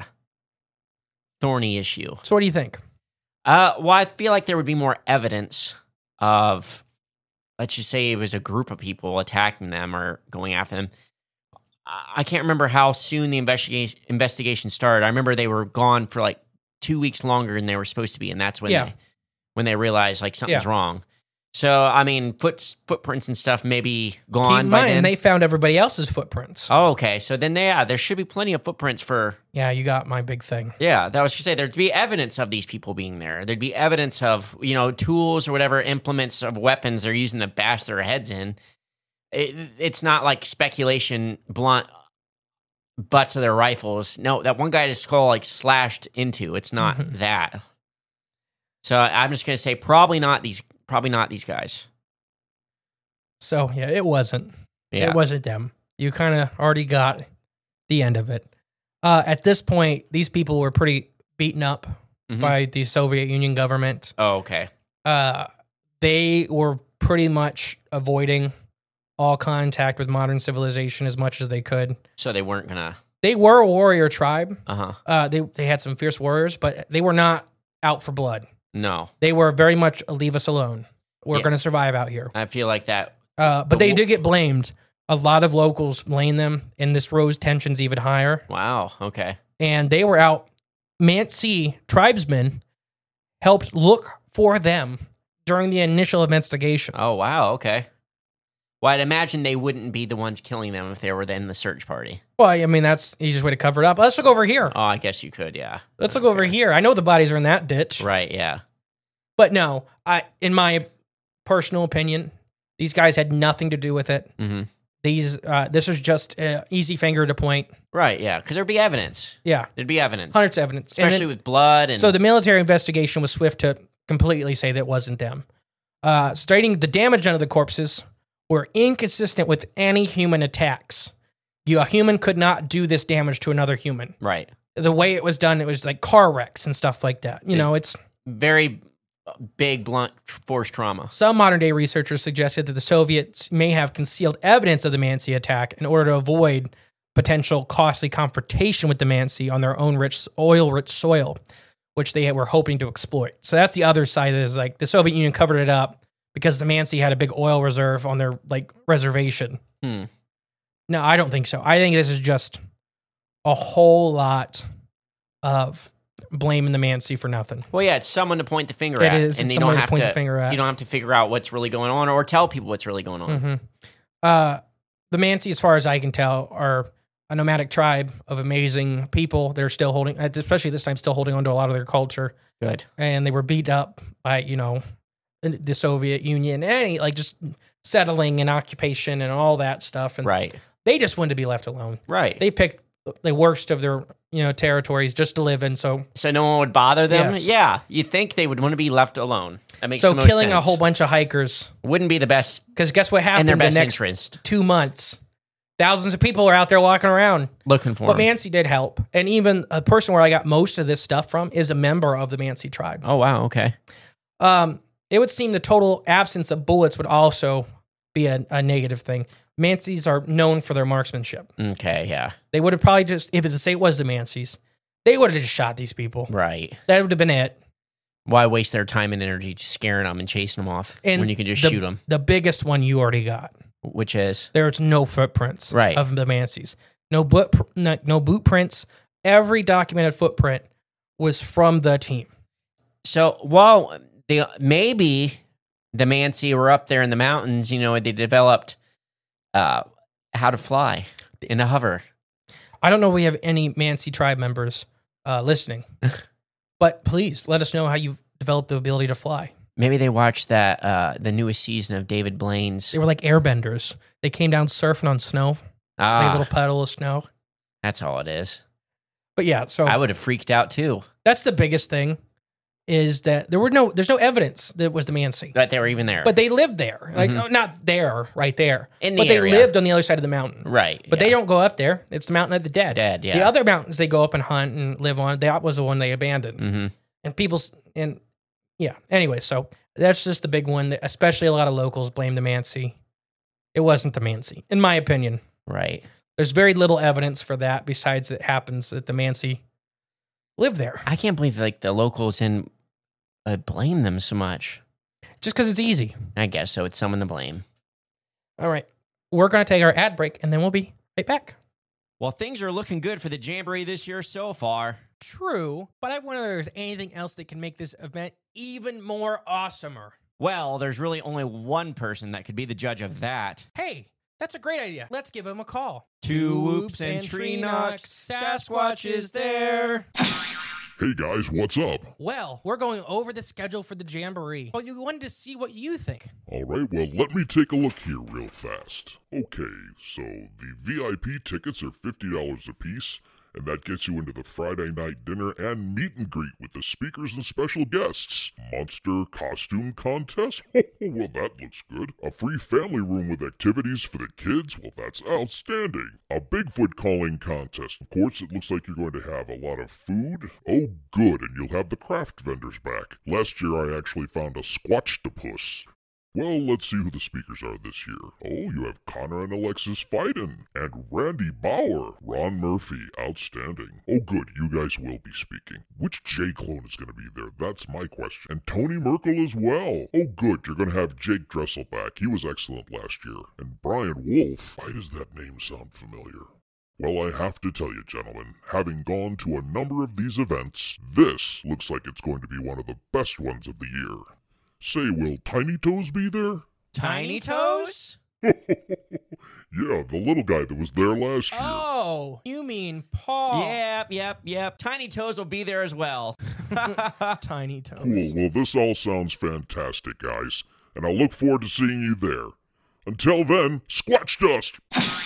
Thorny issue. So what do you think? Uh, well, I feel like there would be more evidence of, let's just say it was a group of people attacking them or going after them. I can't remember how soon the investigation investigation started. I remember they were gone for like two weeks longer than they were supposed to be, and that's when Yeah. they when they realized like something's Yeah. wrong. So I mean, foot footprints and stuff maybe Keep gone in by mind, then. they found everybody else's footprints. Oh, okay. So then, they, yeah, there should be plenty of footprints for. Yeah, you got my big thing. Yeah, that was to say there'd be evidence of these people being there. There'd be evidence of, you know, tools or whatever implements of weapons they're using to bash their heads in. It, it's not like speculation, blunt butts of their rifles. No, that one guy had his skull like slashed into. It's not Mhm. that. So I'm just gonna say probably not these. Probably not these guys. So yeah, it wasn't. Yeah. It wasn't them. You kind of already got the end of it. Uh, at this point, these people were pretty beaten up Mhm. by the Soviet Union government. Oh, okay. Uh, they were pretty much avoiding all contact with modern civilization as much as they could. So they weren't gonna. They were a warrior tribe. Uh huh. Uh, they they had some fierce warriors, but they were not out for blood. No, They were very much a leave us alone. We're Yeah. going to survive out here. I feel like that. Uh, but But they wh- did get blamed. A lot of locals blamed them, and this rose tensions even higher. Wow. Okay. And they were out. Mansi tribesmen helped look for them during the initial investigation. Oh, wow. Okay. Well, I'd imagine they wouldn't be the ones killing them if they were in the search party. Well, I mean, that's the easiest way to cover it up. Let's look over here. Oh, I guess you could. Yeah. Let's look over here. I know the bodies are in that ditch. Right. Yeah. But no, I, in my personal opinion, these guys had nothing to do with it. Mm-hmm. These, uh, this was just uh, easy finger to point. Right. Yeah. Because there'd be evidence. Yeah, There'd be evidence, hundreds of evidence, And especially then- with blood and. so the military investigation was swift to completely say that it wasn't them, uh, stating the damage under the corpses were inconsistent with any human attacks. You, a human could not do this damage to another human. Right. The way it was done, it was like car wrecks and stuff like that. You know, it's very big, blunt force trauma. Some modern day researchers suggested that the Soviets may have concealed evidence of the Mansi attack in order to avoid potential costly confrontation with the Mansi on their own rich oil-rich soil, which they were hoping to exploit. So that's the other side. Is like the Soviet Union covered it up because the Mansi had a big oil reserve on their like reservation. Hmm. No, I don't think so. I think this is just a whole lot of blaming the Mansi for nothing. Well, yeah, it's someone to point the finger It at, is. and It's you someone don't to have point to. the finger at. You don't have to figure out what's really going on, or tell people what's really going on. Mm-hmm. Uh, the Mansi, as far as I can tell, are a nomadic tribe of amazing people that are still holding, especially this time, still holding on to a lot of their culture. Good. And they were beat up by, you know, the Soviet Union, any like just settling and occupation and all that stuff. And Right. they just wanted to be left alone. Right. They picked the worst of their, you know, territories just to live in. So, so no one would bother them? Yes. Yeah. You'd think they would want to be left alone. That makes so the most killing sense. a whole bunch of hikers, Wouldn't be the best because guess what in happened their the best next interest. two months? Thousands of people are out there walking around. Looking for But them. Mansi did help. And even a person where I got most of this stuff from is a member of the Mansi tribe. Oh, wow. Okay. Um, it would seem the total absence of bullets would also be a, a negative thing. Mansis are known for their marksmanship. Okay. Yeah. They would have probably just, if it say it was the Mansis, they would have just shot these people. Right. That would have been it. Why waste their time and energy just scaring them and chasing them off And when you can just the, shoot them? The biggest one you already got. Which is? There's no footprints Right. of the Mansis. No boot, no, no boot prints. Every documented footprint was from the team. So, well, they, maybe the Mansi were up there in the mountains, you know, they developed uh, how to fly in a hover. I don't know if we have any Mansi tribe members uh, listening, but please let us know how you've developed the ability to fly. Maybe they watched that uh, the newest season of David Blaine's. They were like airbenders. They came down surfing on snow, Ah, a little puddle of snow. that's all it is. But yeah, so I would have freaked out too. that's the biggest thing is that there were no, there's no evidence that it was the Mansi, That they were even there. but they lived there. Like Mhm. oh, not there, right there, In the but they area. lived on the other side of the mountain. right. But they yeah. don't go up there. It's the mountain of the dead. Dead, yeah. The other mountains they go up and hunt and live on. That was the one they abandoned. Mhm. And people, s- and yeah. Anyway, so that's just the big one. That especially a lot of locals blame the Mansi. It wasn't the Mansi, in my opinion. Right. There's very little evidence for that besides it happens that the Mansi live there. I can't believe like the locals and uh, blame them so much. Just because it's easy. I guess so. It's someone to blame. All right. We're going to take our ad break and then we'll be right back. Well, things are looking good for the Jamboree this year so far. True, but I wonder if there's anything else that can make this event even more awesomer. Well, there's really only one person that could be the judge of that. Hey, that's a great idea. Let's give him a call. Two whoops and tree knocks. Sasquatch is there. Hey guys, what's up? Well, we're going over the schedule for the Jamboree. But you wanted to see what you think. Alright, well, let me take a look here real fast. Okay, so the V I P tickets are fifty dollars a piece, and that gets you into the Friday night dinner and meet and greet with the speakers and special guests. Monster costume contest? Well, that looks good. A free family room with activities for the kids? Well, that's outstanding. A Bigfoot calling contest. Of course, it looks like you're going to have a lot of food. Oh, good, and you'll have the craft vendors back. Last year, I actually found a Squatchtopus. Well, let's see who the speakers are this year. Oh, you have Connor and Alexis Fiden, and Randy Bauer, Ron Murphy, outstanding. Oh good, you guys will be speaking. Which J-clone is going to be there? That's my question. And Tony Merkel as well. Oh good, you're going to have Jake Dressel back. He was excellent last year. And Brian Wolf. Why does that name sound familiar? Well, I have to tell you, gentlemen, having gone to a number of these events, this looks like it's going to be one of the best ones of the year. Say, will Tiny Toes be there? Tiny Toes? Yeah, the little guy that was there last year. Oh, you mean Paul. Yep, yep, yep. Tiny Toes will be there as well. Tiny Toes. Cool, well, this all sounds fantastic, guys, and I'll look forward to seeing you there. Until then, Squatch Dust!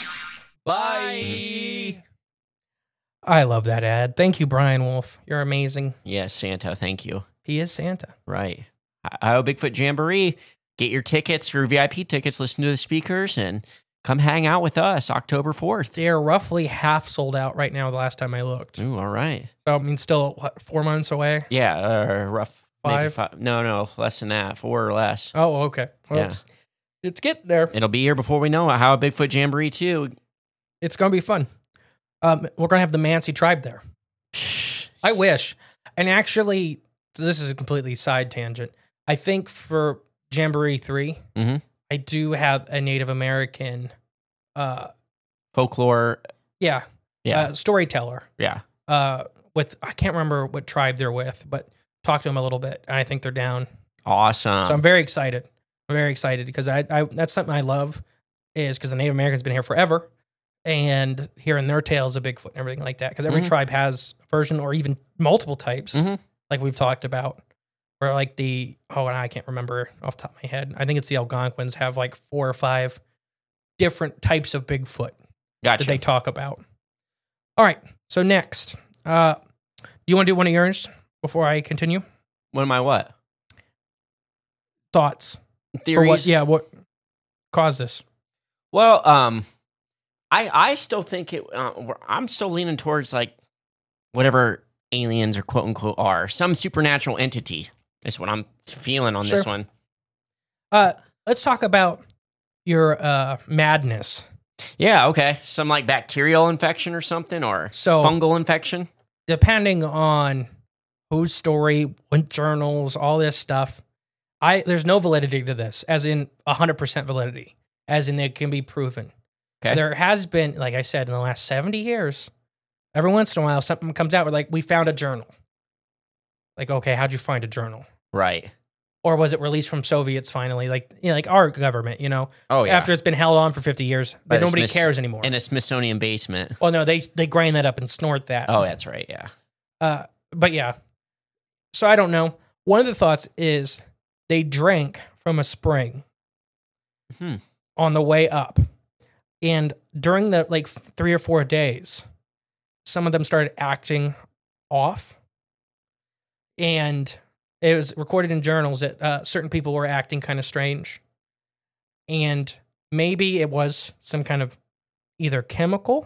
Bye. I love that ad. Thank you, Brian Wolf. You're amazing. Yes, Santa, thank you. He is Santa. Right. Ohio Bigfoot Jamboree, get your tickets, your V I P tickets, listen to the speakers, and come hang out with us October fourth. They're roughly half sold out right now. The last time I looked, Ooh, all right. so I mean, still what, four months away. Yeah, uh, rough. maybe Five? five. No, no, less than that. Four or less. Oh, okay. Well, Yeah. it's, it's getting there. It'll be here before we know it. How a Bigfoot Jamboree too. It's going to be fun. Um, we're going to have the Mansi tribe there. I wish. And actually, so this is a completely side tangent. I think for Jamboree three, Mm-hmm. I do have a Native American, uh, Folklore. yeah, Yeah, uh, storyteller. yeah. Uh, with I can't remember what tribe they're with, but talk to them a little bit, and I think they're down. Awesome. So I'm very excited. I'm very excited because I, I that's something I love, is because the Native Americans been here forever, and hearing their tales of Bigfoot and everything like that. Because every Mhm. tribe has a version or even multiple types, Mhm. like we've talked about. Or like the oh, and I can't remember off the top of my head. I think it's the Algonquins have like four or five different types of Bigfoot Gotcha. that they talk about. All right, so next, uh, do you want to do one of yours before I continue? What am I? What Thoughts theories? for what? Yeah, what caused this? Well, um, I I still think it. Uh, I'm still leaning towards like whatever aliens or quote unquote are some supernatural entity. Is what I'm feeling on this Sure. one. Uh, let's talk about your uh, madness. Yeah. Okay. Some like bacterial infection or something, or So, fungal infection. depending on whose story, what journals, all this stuff, I there's no validity to this, as in one hundred percent validity, as in it can be proven. Okay. There has been, like I said, in the last seventy years, every once in a while, something comes out where, like, we found a journal. Like, okay, how'd you find a journal? Right. Or was it released from Soviets finally? Like, you know, like our government, you know, Oh yeah. after it's been held on for fifty years, By that the nobody Smiths- cares anymore. in a Smithsonian basement. Well, no, they they grind that up and snort that. Oh, that's right. Yeah. Uh, but yeah. So I don't know. One of the thoughts is they drank from a spring Hmm. on the way up. And during the like three or four days, some of them started acting off. And it was recorded in journals that uh, certain people were acting kind of strange. And maybe it was some kind of either chemical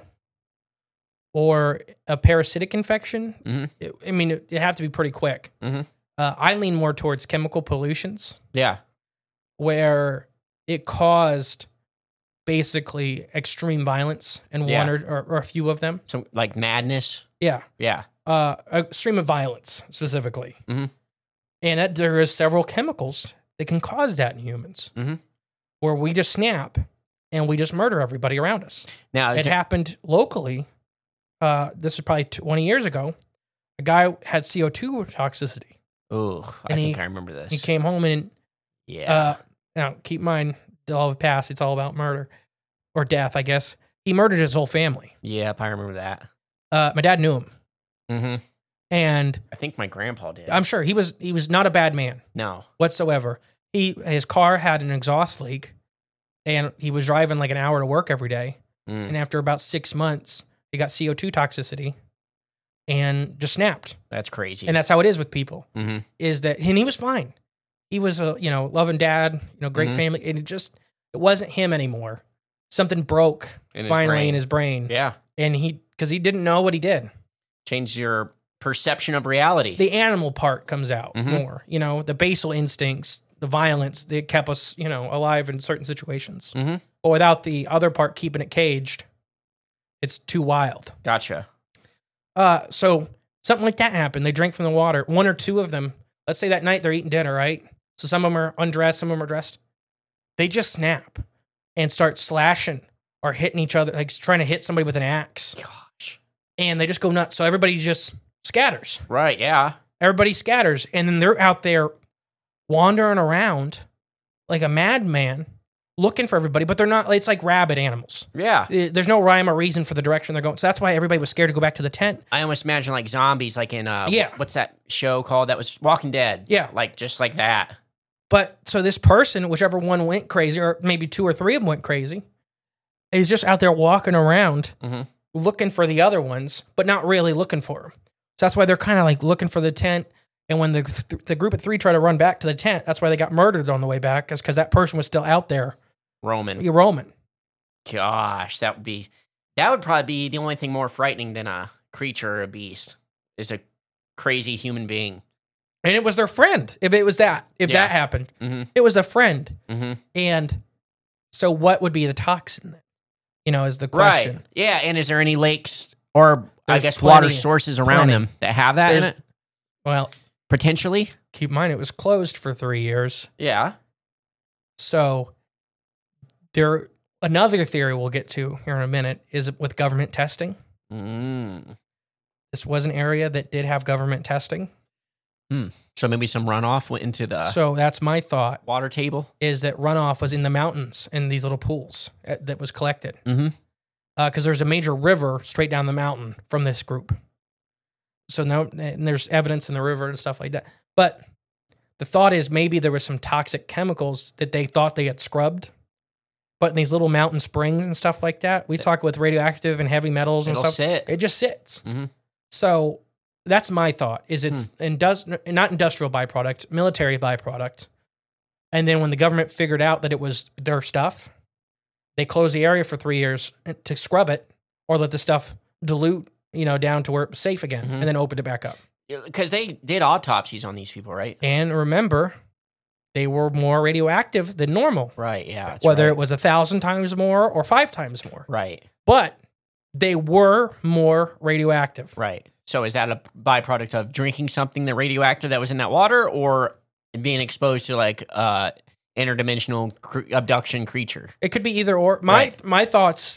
or a parasitic infection. Mhm. It- I mean, it, it have to be pretty quick. Mhm. Uh, I lean more towards chemical pollutions, Yeah. where it caused basically extreme violence in Yeah. one or, or, or a few of them. So like madness. Yeah. Yeah. Uh, extreme of violence specifically. Mhm. And that there is several chemicals that can cause that in humans, Mhm. where we just snap and we just murder everybody around us. Now is It there- happened locally. Uh, this was probably twenty years ago. A guy had C O two toxicity. Ooh, I and think he- I remember this. He came home and yeah. Uh, now, keep in mind, the law of the past, it's all about murder or death, I guess. He murdered his whole family. yep, I remember that. Uh, my dad knew him, Mm-hmm. and I think my grandpa did. I'm sure he was he was not a bad man no. whatsoever. He his car had an exhaust leak, and he was driving like an hour to work every day. Mm. And after about six months, he got C O two toxicity, and just snapped. That's crazy. And that's how it is with people. mm-hmm. Is that and he was fine. He was a you know loving dad, you know great Mhm. family, and it just it wasn't him anymore. Something broke In his finally brain. in his brain, Yeah. and he because he didn't know what he did. Change your perception of reality. The animal part comes out Mhm. more. You know, the basal instincts, the violence that kept us you know alive in certain situations. mm-hmm. But without the other part keeping it caged, it's too wild. Gotcha. Uh, so something like that happened. They drank from the water. One or two of them. Let's say that night they're eating dinner, right? So some of them are undressed, some of them are dressed. They just snap and start slashing or hitting each other, like trying to hit somebody with an axe. Gosh. And they just go nuts. So everybody just scatters. Right. Yeah. Everybody scatters. And then they're out there wandering around like a madman looking for everybody, but they're not, it's like rabid animals. Yeah. Uh, There's no rhyme or reason for the direction they're going. So that's why everybody was scared to go back to the tent. I almost imagine like zombies, like in uh, Yeah. what's that show called? That was Walking Dead. Yeah. Like just like that. But so this person, whichever one went crazy, or maybe two or three of them went crazy, is just out there walking around Mhm. looking for the other ones, but not really looking for them. So that's why they're kind of like looking for the tent. And when the the group of three tried to run back to the tent, that's why they got murdered on the way back, is because that person was still out there. Roman. You're Roman. Gosh, that would be that would probably be the only thing more frightening than a creature or a beast is a crazy human being. And it was their friend. If it was that, if Yeah. that happened, Mm-hmm. it was a friend. Mm-hmm. And so, what would be the toxin then? You know, is the question. Right. Yeah, and is there any lakes or There's I guess plenty- water sources around plenty. them that have that in There's- it? Well, Potentially? keep in mind it was closed for three years. Yeah. So there, another theory we'll get to here in a minute is with government testing. Mm. This was an area that did have government testing. So maybe some runoff went into the So that's my thought, water table. is that runoff was in the mountains in these little pools uh, that was collected. Mm-hmm. Because there's a major river straight down the mountain from this group. So no, and there's evidence in the river and stuff like that. But the thought is maybe there was some toxic chemicals that they thought they had scrubbed. But in these little mountain springs and stuff like that, we talk with radioactive and heavy metals and It'll stuff. sit. It just sits. Mhm. So that's my thought. Is it's Hmm. indus- not industrial byproduct, military byproduct. And then when the government figured out that it was their stuff, they closed the area for three years to scrub it or let the stuff dilute, you know, down to where it was safe again, Mhm. and then opened it back up. Because they did autopsies on these people, right? And remember, they were more radioactive than normal, Right, yeah. That's whether right. it was a thousand times more or five times more. Right, But they were more radioactive. right. So is that a byproduct of drinking something that radioactive that was in that water or being exposed to like uh interdimensional cr- abduction creature? It could be either or. My Right. my thoughts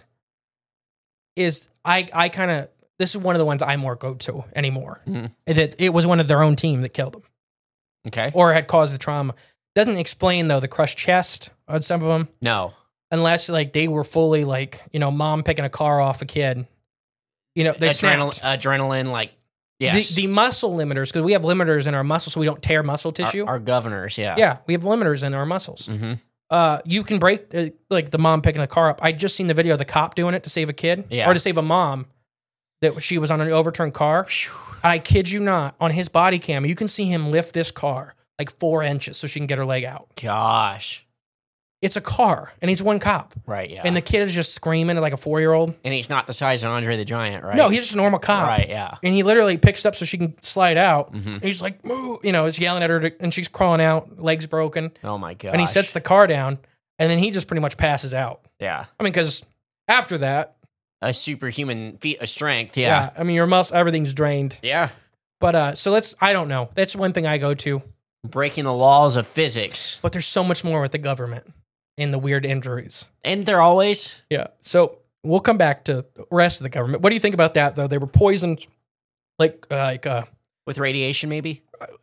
is I I kind of this is one of the ones I more go to anymore. Mhm. That it was one of their own team that killed them Okay. or had caused the trauma. Doesn't explain though the crushed chest on some of them, No. unless like they were fully like you know mom picking a car off a kid. You know they Adrenal- snapped. adrenaline, like, yes. The, the muscle limiters, because we have limiters in our muscles so we don't tear muscle tissue. Our, our governors, yeah. yeah, we have limiters in our muscles. Mm-hmm. Uh, you can break uh, like the mom picking a car up. I just seen the video of the cop doing it to save a kid Yeah. or to save a mom that she was on an overturned car. I kid you not, on his body cam, you can see him lift this car like four inches so she can get her leg out. Gosh. It's a car, and he's one cop, Right, yeah. and the kid is just screaming like a four year old. and he's not the size of Andre the Giant, right? No, he's just a normal cop. Right, yeah. And he literally picks up so she can slide out. Mhm. And he's like, "Move!" You know, he's yelling at her, to, and she's crawling out, legs broken. Oh my god. And he sets the car down, and then he just pretty much passes out. Yeah. I mean, because after that, A superhuman feat of strength, yeah. yeah. I mean, your muscle, everything's drained. Yeah. But uh, so let's, I don't know. That's one thing I go to. Breaking the laws of physics. But there's so much more with the government and the weird injuries. And they're always Yeah. So we'll come back to the rest of the government. What do you think about that, though? They were poisoned, like, uh, like uh, with radiation, maybe?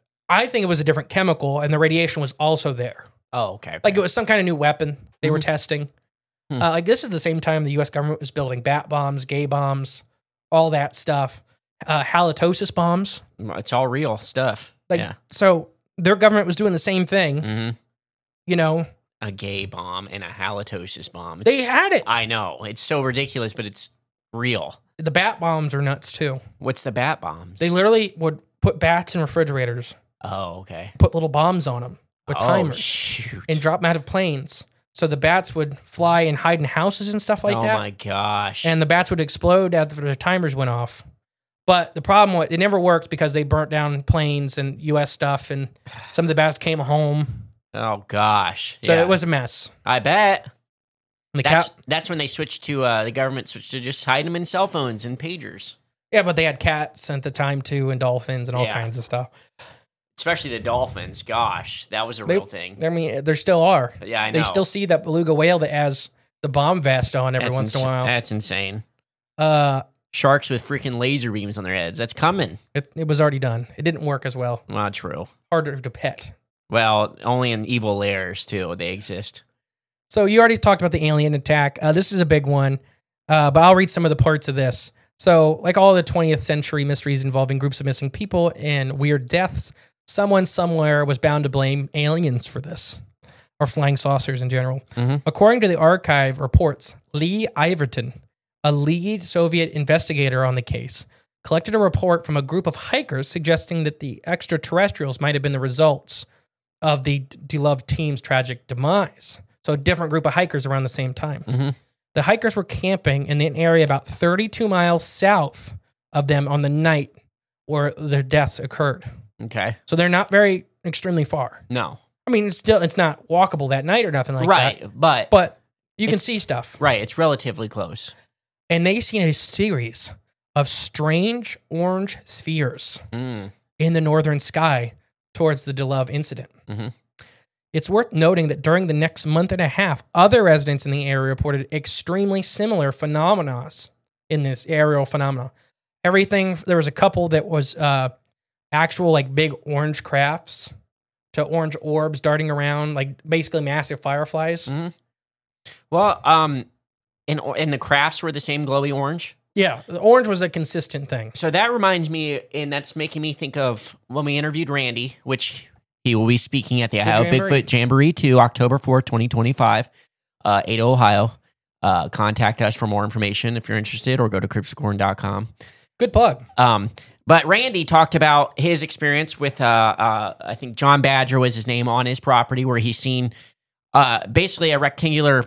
I think it was a different chemical, and the radiation was also there. Oh, okay. Like it was some kind of new weapon they were Mhm. testing. Hmm. Uh, like this is the same time the U S government was building bat bombs, gay bombs, all that stuff, uh, halitosis bombs. It's all real stuff. Like yeah. so, their government was doing the same thing. hmm You know, A gay bomb and a halitosis bomb. It's, they had it. I know. It's so ridiculous, but it's real. The bat bombs are nuts too. What's the bat bombs? They literally would put bats in refrigerators, Oh, okay. put little bombs on them with oh, timers, shoot. and drop them out of planes. So the bats would fly and hide in houses and stuff like oh, that. my gosh. And the bats would explode after the timers went off. But the problem was it never worked because they burnt down planes and U S stuff, and some of the bats came home. oh, gosh. So Yeah. it was a mess. I bet. And the That's, cat, that's when they switched to, uh, the government switched to just hide them in cell phones and pagers. yeah, but they had cats at the time too, and dolphins and all Yeah. kinds of stuff. Especially the dolphins. Gosh, that was a They- real thing. I mean, there still are. Yeah, I know. They still see that beluga whale that has the bomb vest on every That's once in a ins- while. That's insane. Uh, Sharks with freaking laser beams on their heads. That's coming. it, it was already done. It didn't work as well. Well, true. Harder to pet. Well, only in evil layers, too. They exist. So you already talked about the alien attack. Uh, this is a big one, uh, but I'll read some of the parts of this. So, like all the twentieth century mysteries involving groups of missing people and weird deaths, someone somewhere was bound to blame aliens for this, or flying saucers in general. Mhm. According to the archive reports, Lee Iverton, a lead Soviet investigator on the case, collected a report from a group of hikers suggesting that the extraterrestrials might have been the results of the Duluth team's tragic demise. So a different group of hikers around the same time. Mm-hmm. The hikers were camping in an area about thirty-two miles south of them on the night where their deaths occurred. Okay. So they're not very extremely far. No. I mean, it's still it's not walkable that night or nothing like right, that. but But you can It's- see stuff. right, it's relatively close. And they seen a series of strange orange spheres Mm. in the northern sky towards the Duluth incident. Mhm. It's worth noting that during the next month and a half, other residents in the area reported extremely similar phenomena in this aerial phenomena. Everything, there was a couple that was uh, actual like big orange crafts to orange orbs darting around, like basically massive fireflies. Mhm. Well, um, and and the crafts were the same glowy orange. Yeah, the orange was a consistent thing. So that reminds me, and that's making me think of when we interviewed Randy, which he will be speaking at the Ohio Jamboree. Bigfoot Jamboree two, October fourth, twenty twenty-five, uh, Ada, Ohio. Uh, contact us for more information if you're interested, or go to crypticorn dot com. Good plug. Um, but Randy talked about his experience with, uh, uh, I think John Badger was his name, on his property, where he's seen uh, basically a rectangular,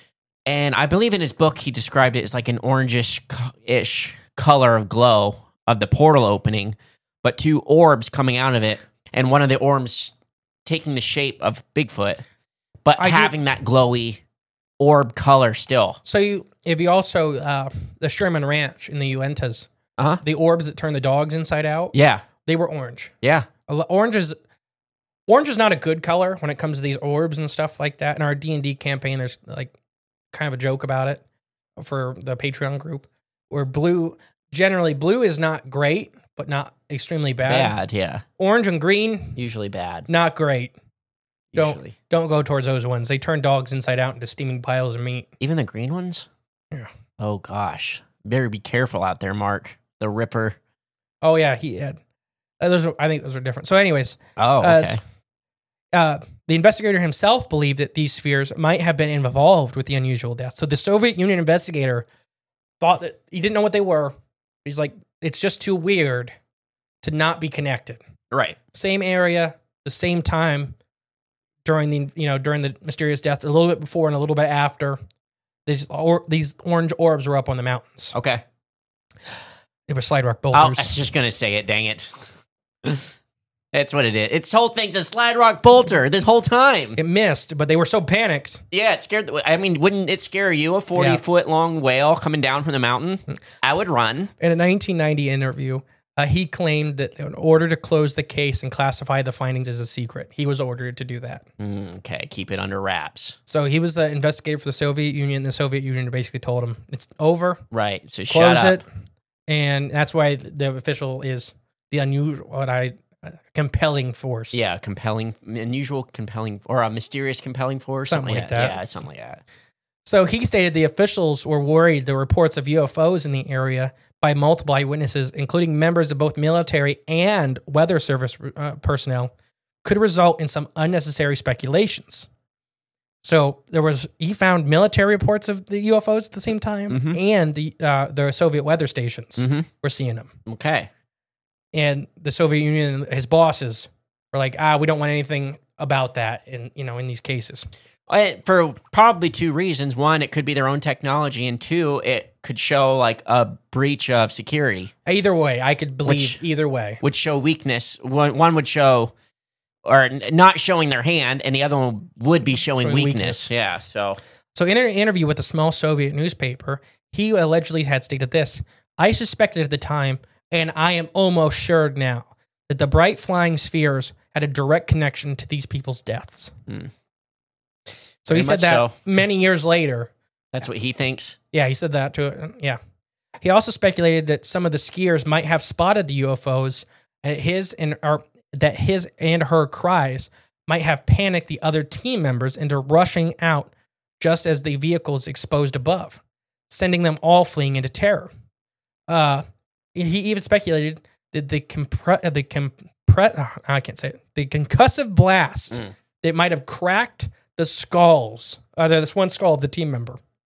and I believe in his book he described it as like an orangish-ish color of glow of the portal opening, but two orbs coming out of it, and one of the orbs taking the shape of Bigfoot, but I do- having that glowy orb color still. So you, if you also uh, the Sherman Ranch in the Uintas, Uh-huh. the orbs that turn the dogs inside out, Yeah. they were orange. Yeah. A lo- Orange is orange is not a good color when it comes to these orbs and stuff like that. In our D and D campaign, there's like kind of a joke about it for the Patreon group, where blue generally blue is not great, but not extremely bad. Bad, yeah. Orange and green, Usually bad. not great. Don't Usually. don't go towards those ones. They turn dogs inside out into steaming piles of meat. Even the green ones? Yeah. Oh, gosh. Better be careful out there, Mark. The Ripper. Oh yeah, he had. Uh, those are, I think those are different. So, anyways, Oh, Uh, okay. uh, the investigator himself believed that these spheres might have been involved with the unusual death. So the Soviet Union investigator thought that he didn't know what they were. He's like, it's just too weird to not be connected. Right. Same area, the same time during the you know during the mysterious death, a little bit before and a little bit after. These or, these orange orbs were up on the mountains. Okay. They were slide rock Oh, boulders. I was just going to say it. Dang it. That's what it is. Its whole thing's a slide rock bolter this whole time. It missed, but they were so panicked. Yeah, it scared. The, I mean, wouldn't it scare you? A forty Yeah. foot long whale coming down from the mountain? I would run. In a nineteen ninety interview, uh, he claimed that in order to close the case and classify the findings as a secret, he was ordered to do that. Mm, okay, keep it under wraps. So he was the investigator for the Soviet Union. The Soviet Union basically told him it's over, Right. So close shut up. it, and that's why the official is the unusual, what I uh, compelling force. Yeah, compelling, unusual, compelling, or a mysterious, compelling force, Something like that. Yeah, something like that. So he stated the officials were worried the reports of U F Os in the area by multiple eyewitnesses, including members of both military and weather service uh, personnel, could result in some unnecessary speculations. So there was he found military reports of the U F Os at the same time, Mhm. and the uh, the Soviet weather stations Mhm. were seeing them. Okay. And the Soviet Union, and his bosses, were like, ah, we don't want anything about that in you know in these cases. Uh, For probably two reasons. One, it could be their own technology, and two, it could show like a breach of security, Either way, I could believe Which- either way. would show weakness. One, one would show, or n- not showing their hand, and the other one would be showing, Showing weakness. weakness. Yeah. So So in an interview with a small Soviet newspaper, he allegedly had stated this: I suspected at the time, and I am almost sure now, that the bright flying spheres had a direct connection to these people's deaths. Hmm. So he Very said much that so. many years later. that's what he thinks. Yeah, he said that to yeah. He also speculated that some of the skiers might have spotted the U F Os, and his and or that his and her cries might have panicked the other team members into rushing out just as the vehicles exposed above, sending them all fleeing into terror. Uh, he even speculated that the compre- uh, the compre- uh, I can't say it, the concussive blast Mm. that might have cracked the skulls. Uh, there's one skull of the team member.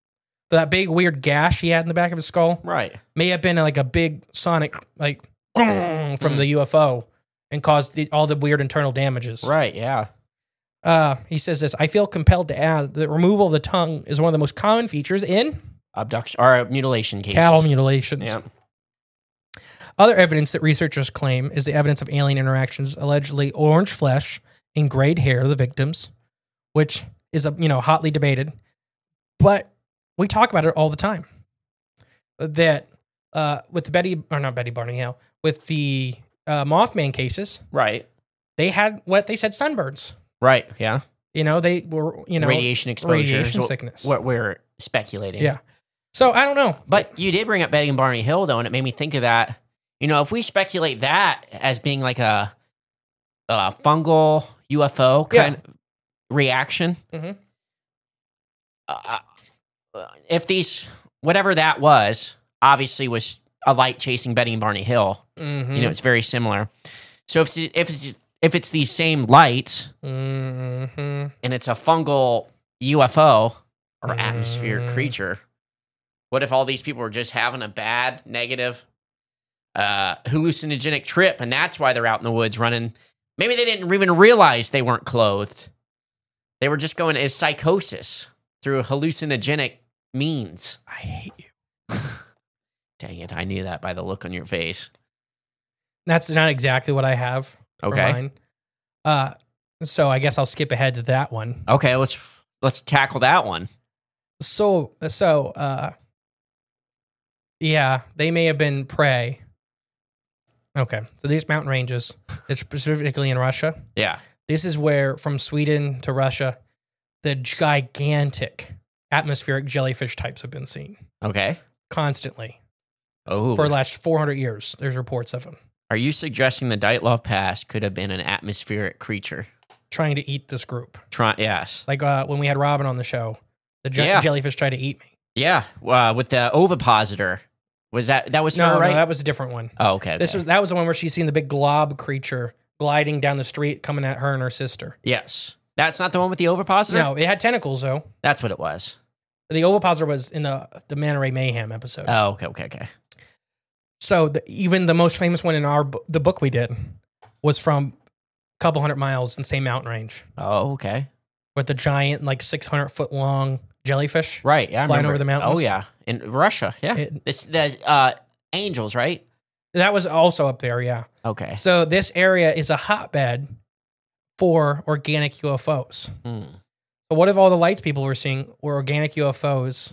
that big weird gash he had in the back of his skull Right. may have been like a big sonic, like, from the U F O and caused the, all the weird internal damages. Right, yeah. Uh, he says this, I feel compelled to add that removal of the tongue is one of the most common features in Abduction or mutilation cases. cattle mutilations. Yeah. Other evidence that researchers claim is the evidence of alien interactions, allegedly orange flesh and grayed hair of the victims, which is a you know hotly debated. But we talk about it all the time. That uh, with the Betty or not Betty Barney Hill, with the uh, Mothman cases, Right. they had what they said sunburns. Right, yeah. You know they were you know radiation exposure. radiation is what- sickness. What we're speculating. Yeah. So I don't know, But you did bring up Betty and Barney Hill, though, and it made me think of that. You know, if we speculate that as being like a, a fungal U F O kind of reaction, Mhm. uh, if these, whatever that was, obviously was a light chasing Betty and Barney Hill, Mhm. you know, it's very similar. So if, it's- if, it's, if it's the same light Mhm. and it's a fungal U F O or Mm. atmospheric creature, what if all these people were just having a bad, negative, uh, hallucinogenic trip, and that's why they're out in the woods running? Maybe they didn't even realize they weren't clothed. They were just going as psychosis through hallucinogenic means. I hate you. Dang it, I knew that by the look on your face. That's not exactly what I have for Okay. mine. Uh, so I guess I'll skip ahead to that one. Okay, let's let's tackle that one. So, so, uh, yeah, they may have been prey. Okay, so these mountain ranges, it's specifically in Russia. Yeah. This is where, from Sweden to Russia, the gigantic atmospheric jellyfish types have been seen Okay. constantly Oh. for the last four hundred years. There's reports of them Are you suggesting the Dyatlov Pass could have been an atmospheric creature? trying to eat this group. Try, yes. Like uh, when we had Robin on the show, the je- Yeah. jellyfish tried to eat me. Yeah, uh, with the ovipositor. Was that that was No, her, no, right? that was a different one. oh, okay. This okay. was that was the one where she's seen the big glob creature gliding down the street, coming at her and her sister. yes. That's not the one with the ovipositor? No, it had tentacles though. That's what it was. The ovipositor was in the the Manta Ray Mayhem episode. Oh, okay, okay, okay. So the, even the most famous one in our bu- the book we did was from a couple hundred miles in the same mountain range Oh, okay. with the giant, like six hundred foot long jellyfish. Right, yeah. I Flying remember. over the mountains. Oh, yeah. In Russia, yeah. It- this, the uh, angels, right? That was also up there, yeah. Okay. So this area is a hotbed for organic U F Os. Hmm. But what if all the lights people were seeing were organic U F Os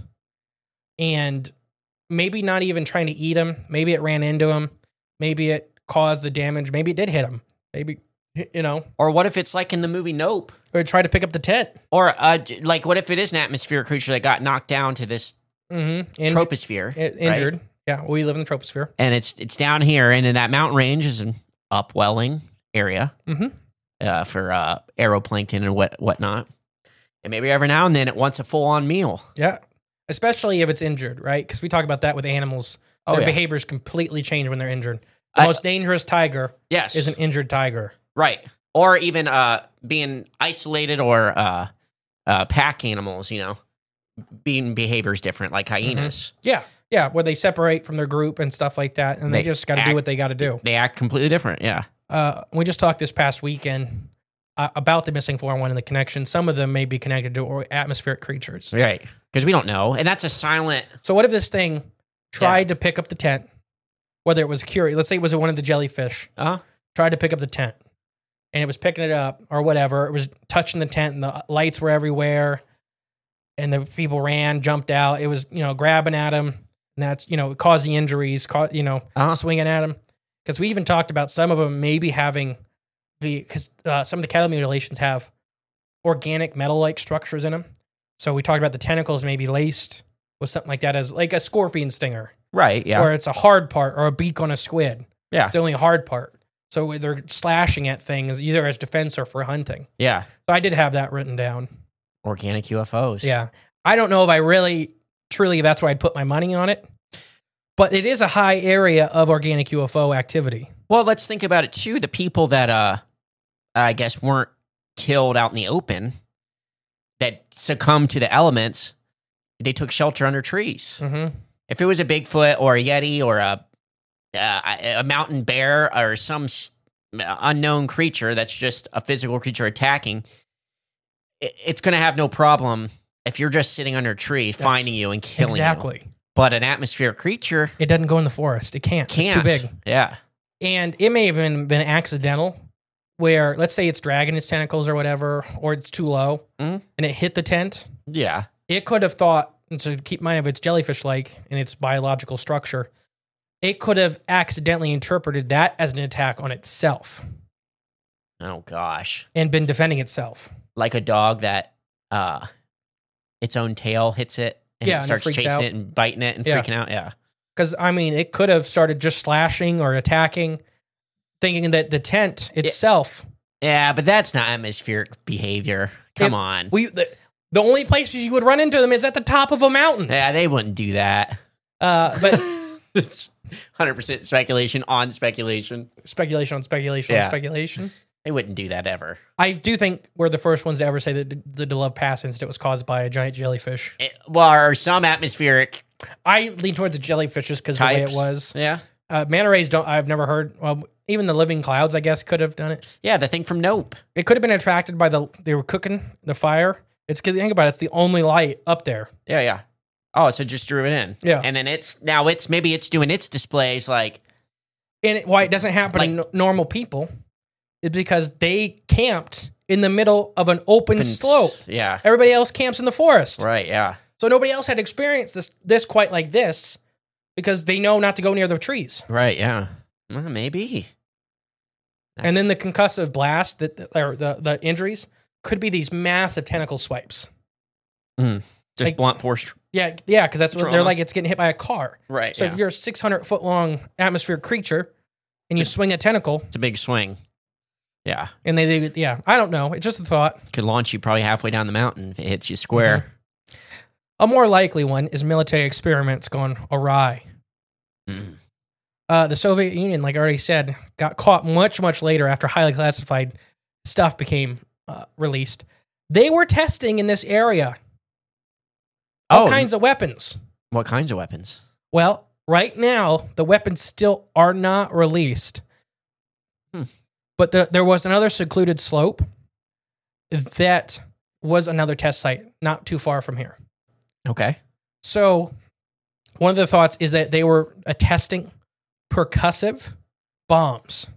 and maybe not even trying to eat them? Maybe it ran into them. Maybe it caused the damage. Maybe it did hit them. Maybe, you know, Or what if it's like in the movie Nope? or it tried to pick up the tent. Or uh, j- like what if it is an atmospheric creature that got knocked down to this Mm-hmm. troposphere? In- right? injured. Yeah, we live in the troposphere. And it's it's down here, and in that mountain range is an upwelling area Mhm. uh, for uh, aeroplankton and what whatnot. And maybe every now and then it wants a full on meal. Yeah. Especially if it's injured, right? Because we talk about that with animals. Oh, Their yeah. behaviors completely change when they're injured. The I- most dangerous tiger Yes. is an injured tiger. Right. Or even uh, being isolated or uh, uh, pack animals, you know, being behaviors different, like hyenas. Yeah. Yeah, where they separate from their group and stuff like that, and they, They just got to act- do what they got to do. They act completely different. Yeah. Uh, we just talked this past weekend uh, about the missing four one one and the connection. Some of them may be connected to or- atmospheric creatures. Right. Because we don't know. And that's a silent. So what if this thing tried to pick up the tent, whether it was curious, let's say it was one of the jellyfish, Uh, tried to pick up the tent, and it was picking it up or whatever. It was touching the tent, and the lights were everywhere, and the people ran, jumped out. It was, you know, grabbing at them, and that's, you know, causing injuries, ca- you know, Uh-huh. swinging at them. Because we even talked about some of them maybe having the, because uh, some of the cattle mutilations have organic metal-like structures in them. So we talked about the tentacles maybe laced with something like that, as like a scorpion stinger, right. Yeah. or it's a hard part, or a beak on a squid. Yeah. It's the only hard part. So they're slashing at things either as defense or for hunting. yeah. So I did have that written down. Organic U F Os. Yeah. I don't know if I really, truly, that's why I'd put my money on it. But it is a high area of organic U F O activity. Well, let's think about it too. The people that, uh, I guess, weren't killed out in the open, that succumbed to the elements, they took shelter under trees. Mm-hmm. If it was a Bigfoot or a Yeti or a uh, a mountain bear or some s- unknown creature that's just a physical creature attacking, it, it's going to have no problem if you're just sitting under a tree, That's finding you and killing you. Exactly. But an atmospheric creature It doesn't go in the forest. It can't. can't. It's too big. Yeah. And it may have been, been accidental where, let's say it's dragging its tentacles or whatever, or it's too low Mhm. and it hit the tent. Yeah. It could have thought, and to keep in mind of its jellyfish-like and its biological structure, it could have accidentally interpreted that as an attack on itself Oh, gosh. and been defending itself. Like a dog that uh, its own tail hits it and Yeah, it and it starts freaks chasing out. it and biting it and Yeah. freaking out. Yeah. Because, I mean, it could have started just slashing or attacking, thinking that the tent itself... Yeah, but that's not atmospheric behavier. Come It- on. We, the, the only places you would run into them is at the top of a mountain. Yeah, they wouldn't do that. Uh, but It's one hundred percent speculation on speculation. speculation on speculation Yeah. on speculation. They wouldn't do that ever. I do think we're the first ones to ever say that the DeLove Pass incident was caused by a giant jellyfish. It, well, or some atmospheric I lean towards the jellyfish just because the way it types. was. Yeah. Uh, manta rays don't. I've never heard. Well, even the living clouds, I guess, could have done it. Yeah, the thing from Nope. It could have been attracted by the they were cooking the fire. It's think about it. It's the only light up there. Yeah, yeah. Oh, so just drew it in. Yeah. And then it's, now it's, maybe it's doing its displays like, And it, why it doesn't happen Like- to no- normal people is because they camped in the middle of an open slope. Yeah. Everybody else camps in the forest. Right, yeah. So nobody else had experienced this this quite like this because they know not to go near the trees. Right, yeah. Well, maybe. And then the concussive blast that or the the injuries could be these massive tentacle swipes. Just Like- blunt force. Yeah, yeah, because that's what they're Trauma. like. It's getting hit by a car. Right, So yeah. if you're a six hundred foot long atmospheric creature and you Just- swing a tentacle, It's a big swing. Yeah. and they, they yeah, I don't know. It's just a thought. Could launch you probably halfway down the mountain if it hits you square. A more likely one is military experiments gone awry. Mm. Uh, the Soviet Union, like I already said, got caught much, much later after highly classified stuff became uh, released. They were testing in this area all Oh, kinds of weapons. what kinds of weapons? Well, right now, the weapons still are not released. Hmm. But the, there was another secluded slope that was another test site not too far from here. Okay. So one of the thoughts is that they were uh, testing percussive bombs.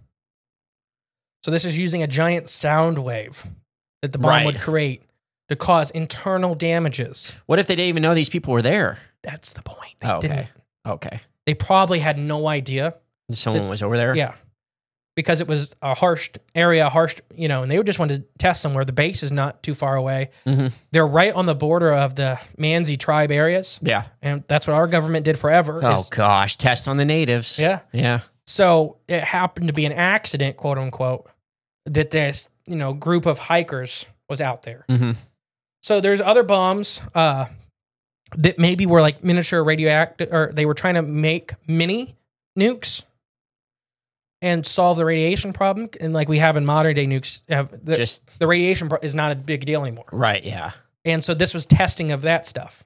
So this is using a giant sound wave that the bomb Right. would create to cause internal damages. What if they didn't even know these people were there? That's the point. They Oh, okay. didn't. Okay. They probably had no idea. Someone was over there? Yeah. Because it was a harsh area, harsh, you know, and they just wanted to test somewhere. The base is not too far away. Mm-hmm. They're right on the border of the Mansi tribe areas. Yeah. And that's what our government did forever. Oh, is- gosh. Test on the natives. yeah. Yeah. So it happened to be an accident, quote unquote, that this, you know, group of hikers was out there. Mm-hmm. So there's other bombs uh, that maybe were like miniature radioactive, or they were trying to make mini nukes and solve the radiation problem. And like we have in modern day nukes, have the, Just, the radiation pro- is not a big deal anymore. right. Yeah. And so this was testing of that stuff.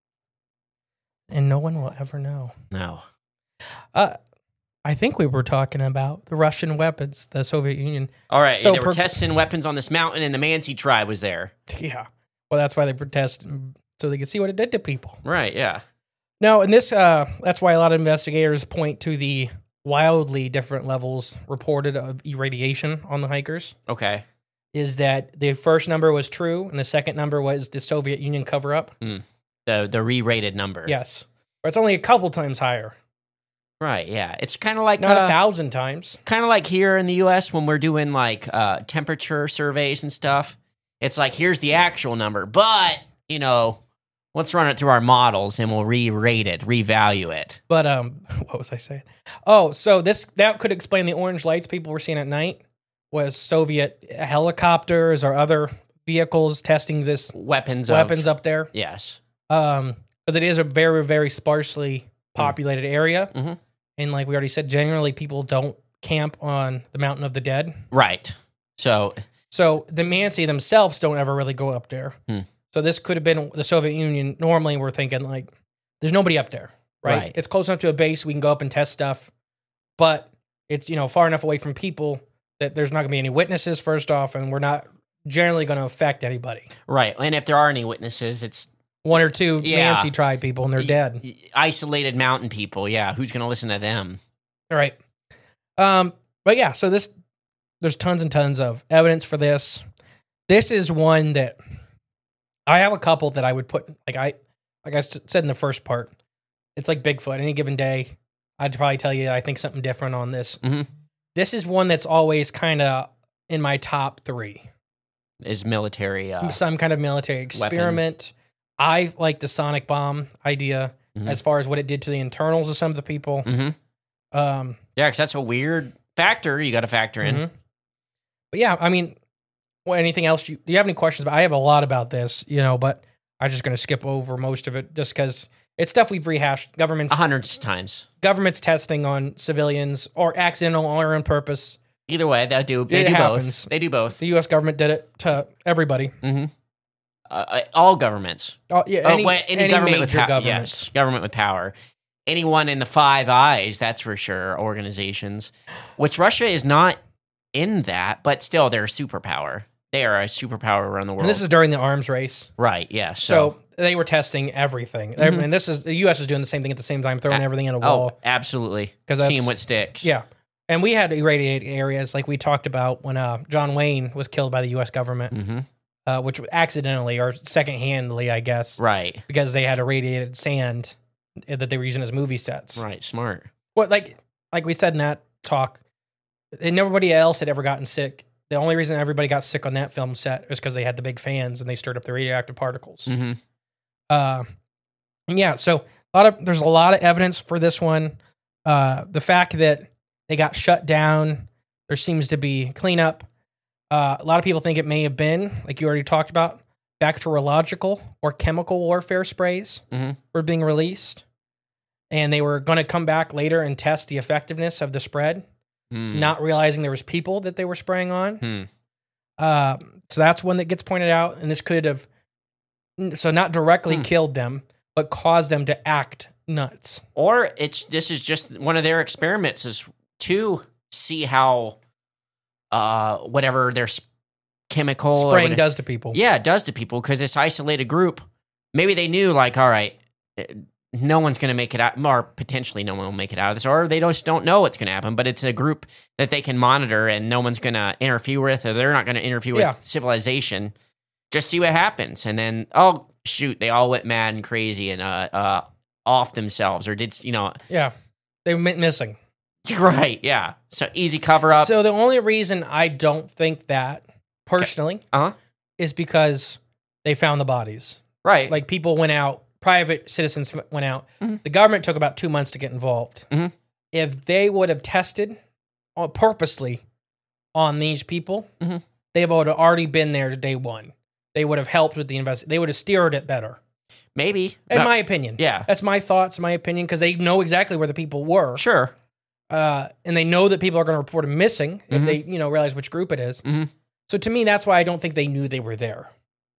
And no one will ever know. No. Uh, I think we were talking about the Russian weapons, the Soviet Union. All right. So they were per- testing weapons on this mountain, and the Mansi tribe was there. Yeah. Well, that's why they protest, so they could see what it did to people. Right. Yeah. No, and this, uh, that's why a lot of investigators point to the wildly different levels reported of irradiation on the hikers, Okay. is that the first number was true, and the second number was the Soviet Union cover-up. The the re-rated number. Yes. But it's only a couple times higher. Right. Yeah. It's kind of like Not uh, a thousand times. kind of like here in the U S when we're doing like uh, temperature surveys and stuff. It's like, here's the actual number, but, you know, let's run it through our models and we'll re-rate it, revalue it. But um, what was I saying? Oh, so this that could explain the orange lights people were seeing at night was Soviet helicopters or other vehicles testing this Weapons. weapons Of, up there. yes. Um, because it is a very very sparsely populated area, Mhm. and like we already said, generally people don't camp on the Mountain of the Dead. Right. So, So the Mansi themselves don't ever really go up there. Hmm. So this could have been the Soviet Union. Normally, we're thinking like, there's nobody up there, right? Right. It's close enough to a base we can go up and test stuff, but it's, you know, far enough away from people that there's not going to be any witnesses. First off, and we're not generally going to affect anybody. Right. And if there are any witnesses, it's One or two Yeah. Nancy tribe people, and they're dead. isolated mountain people. Yeah. Who's going to listen to them? All right. Um, but yeah, so this, there's tons and tons of evidence for this. This is one that I have a couple that I would put, like I, like I s- said in the first part, it's like Bigfoot. Any given day, I'd probably tell you I think something different on this. Mhm. This is one that's always kind of in my top three. Is military. Uh, Some kind of military experiment. I like the sonic bomb idea Mhm. as far as what it did to the internals of some of the people. mhm. Um, Yeah, because that's a weird factor you got to factor in. Mhm. But yeah, I mean, well, anything else? You, do you have any questions? About, I have a lot about this, you know, but I'm just going to skip over most of it just because it's stuff we've rehashed. Governments, Hundreds of times. governments testing on civilians or accidental or on purpose. Either way, they do. They It do happens. both. They do both. The U S government did it to everybody. Mm-hmm. Uh, all governments. Oh, yeah, Oh, any, wait, any, any government with major power. government. Yes, government with power. Anyone in the Five Eyes, that's for sure. Organizations, which Russia is not in that, but still they're a superpower. They are a superpower around the world. And this is during the arms race. right. Yeah. So, So, they were testing everything. Mhm. And this is, the U S is doing the same thing at the same time, throwing A- everything in a oh, wall. absolutely. 'Cause that's- Seeing what sticks. Yeah. And we had irradiated areas like we talked about when uh, John Wayne was killed by the U S government, Mm-hmm. uh, which accidentally or secondhandly, I guess, Right. because they had irradiated sand that they were using as movie sets. Right. Smart. What, like, like we said in that talk, and nobody else had ever gotten sick. The only reason everybody got sick on that film set was because they had the big fans and they stirred up the radioactive particles. Mm-hmm. Uh, and yeah, so a lot of there's a lot of evidence for this one. Uh, the fact that they got shut down, there seems to be cleanup. Uh, a lot of people think it may have been, like you already talked about, bacteriological or chemical warfare sprays Mhm. were being released, and they were going to come back later and test the effectiveness of the spread, Hmm. not realizing there was people that they were spraying on. Hmm. Uh, so that's one that gets pointed out, and this could have, so not directly Hmm. killed them, but caused them to act nuts. Or it's this is just one of their experiments is to see how uh whatever their s- chemical or Spraying whatever- does to people. yeah it does to people because this isolated group maybe they knew like all right eh, no one's going to make it out or potentially no one will make it out of this or they just don't know what's going to happen but it's a group that they can monitor and no one's going to interfere with or they're not going to interfere with Yeah. civilization. Just see what happens and then oh shoot they all went mad and crazy and uh uh off themselves or did you know Yeah. They went missing. right yeah so easy cover up So the only reason I don't think that, personally, uh-huh is because they found the bodies. right Like, people went out, private citizens went out. Mhm. The government took about two months to get involved. Mhm. If they would have tested uh, purposely on these people, Mhm. they would have already been there to day one. They would have helped with the invest. They would have steered it better, maybe in No, my opinion. yeah That's my thoughts, my opinion, because they know exactly where the people were. sure Uh, and they know that people are going to report them missing if Mhm. they, you know, realize which group it is. Mhm. So to me, that's why I don't think they knew they were there.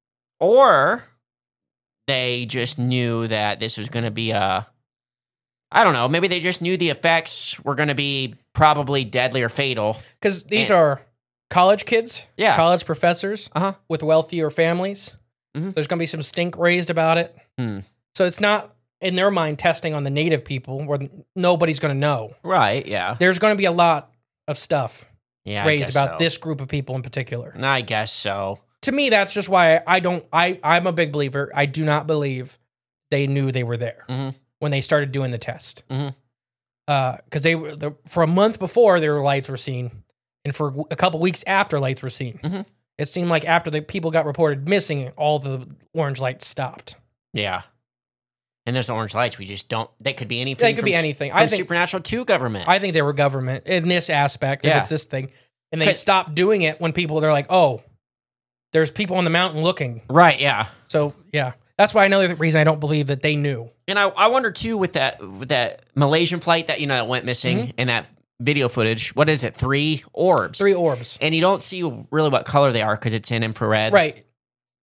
or they just knew that this was going to be a I don't know maybe they just knew the effects were going to be probably deadly or fatal Because these And- are college kids, Yeah. college professors uh-huh with wealthier families. Mhm. There's going to be some stink raised about it. Hmm. So it's not, in their mind, testing on the native people where nobody's going to know. right yeah There's going to be a lot of stuff yeah I raised guess about so. this group of people in particular. I guess so To me, that's just why I don't, I, I'm a big believer. I do not believe they knew they were there Mhm. when they started doing the test. Mhm. Because they were, the, for a month before, their lights were seen. And for a couple weeks after lights were seen. Mhm. It seemed like after the people got reported missing, all the orange lights stopped. yeah and there's orange lights we just don't they could be anything They could from be s- anything. from I think supernatural to government I think they were government in this aspect. If Yeah. it's this thing, and they Could- stopped doing it when people they're like, oh, there's people on the mountain looking. right yeah So yeah, that's why another reason I don't believe that they knew. And I, I wonder too with that with that Malaysian flight that you know that went missing Mm-hmm. and that video footage. What is it? Three orbs. Three orbs, And you don't see really what color they are because it's in infrared. right?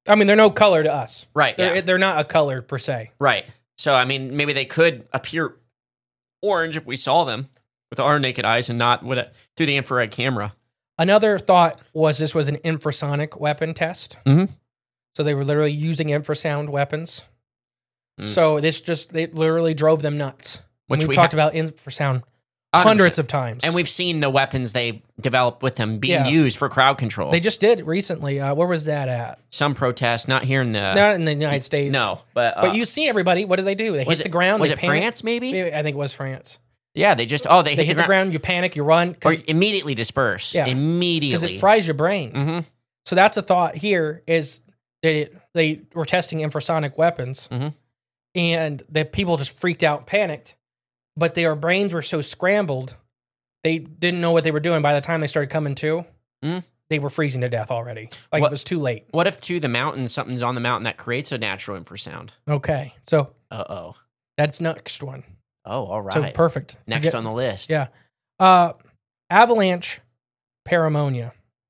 I mean, they're no color to us. Right. They're, yeah. they're not a color per se. Right. So, I mean, maybe they could appear orange if we saw them with our naked eyes and not with a, through the infrared camera. Another thought was this was an infrasonic weapon test. Mhm. So they were literally using infrasound weapons. Mm. So this just, they literally drove them nuts. Which We've we talked ha- about infrasound one hundred hundreds percent. of times. And we've seen the weapons they developed with them being Yeah. used for crowd control. They just did recently. Uh, where was that at? Some protests, not here in the... Not in the United States. No, but... Uh, But you see everybody, what do they do? They was hit it, the ground. Was they it panic. France, maybe? I think it was France. Yeah, they just... Oh, they, They hit, hit the ground, you panic, you run. Or Because immediately disperse. Yeah. Immediately. it fries your brain. Mm-hmm. So that's a thought here is that they were testing infrasonic weapons Mhm. and the people just freaked out and panicked, but their brains were so scrambled, they didn't know what they were doing. By the time they started coming to, Mm. they were freezing to death already. Like What- it was too late. What if to the mountain, something's on the mountain that creates a natural infrasound? Okay. So Uh-oh. that's next one. Oh, all right. So perfect. Next Get- on the list. Yeah. Uh, avalanche paramonia.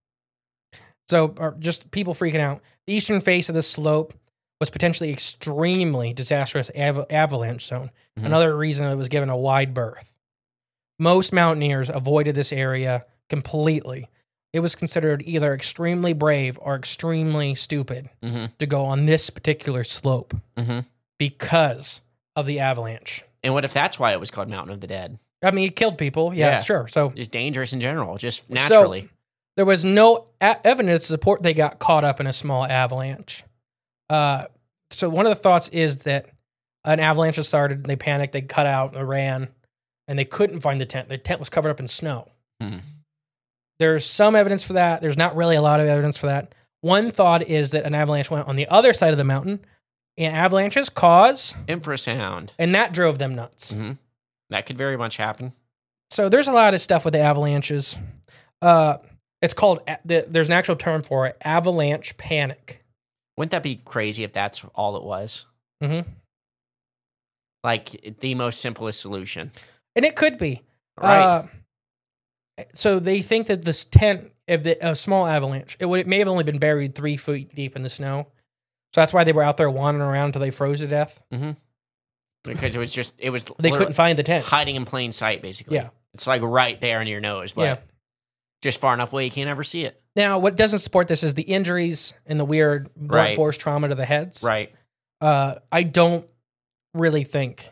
So or just people freaking out. The eastern face of the slope was potentially extremely disastrous av- avalanche zone. Mhm. Another reason it was given a wide berth. Most mountaineers avoided this area completely. It was considered either extremely brave or extremely stupid Mm-hmm. to go on this particular slope Mm-hmm. because of the avalanche. And what if that's why it was called Mountain of the Dead? I mean, it killed people. Yeah, Yeah. sure. So Just dangerous in general, just naturally. there was no a- evidence to support they got caught up in a small avalanche. Uh, so one of the thoughts is that an avalanche had started, they panicked, they cut out, they ran, and they couldn't find the tent. The tent was covered up in snow. Hmm. There's some evidence for that. There's not really a lot of evidence for that. One thought is that an avalanche went on the other side of the mountain, and avalanches cause, Infrasound. and that drove them nuts. Mm-hmm. That could very much happen. So there's a lot of stuff with the avalanches. Uh, it's called, a- the, there's an actual term for it, avalanche panic. Wouldn't that be crazy if that's all it was? Mm-hmm. Like the most simplest solution. And it could be. Right. Uh, so they think that this tent, if the, a small avalanche, it would it may have only been buried three feet deep in the snow. So that's why they were out there wandering around until they froze to death. Mm-hmm. Because it was just, it was They literally couldn't find the tent. hiding in plain sight, basically. Yeah. It's like right there in your nose, but Yeah. just far enough away you can't ever see it. Now, what doesn't support this is the injuries and the weird blunt Right. force trauma to the heads. Right. Uh, I don't really think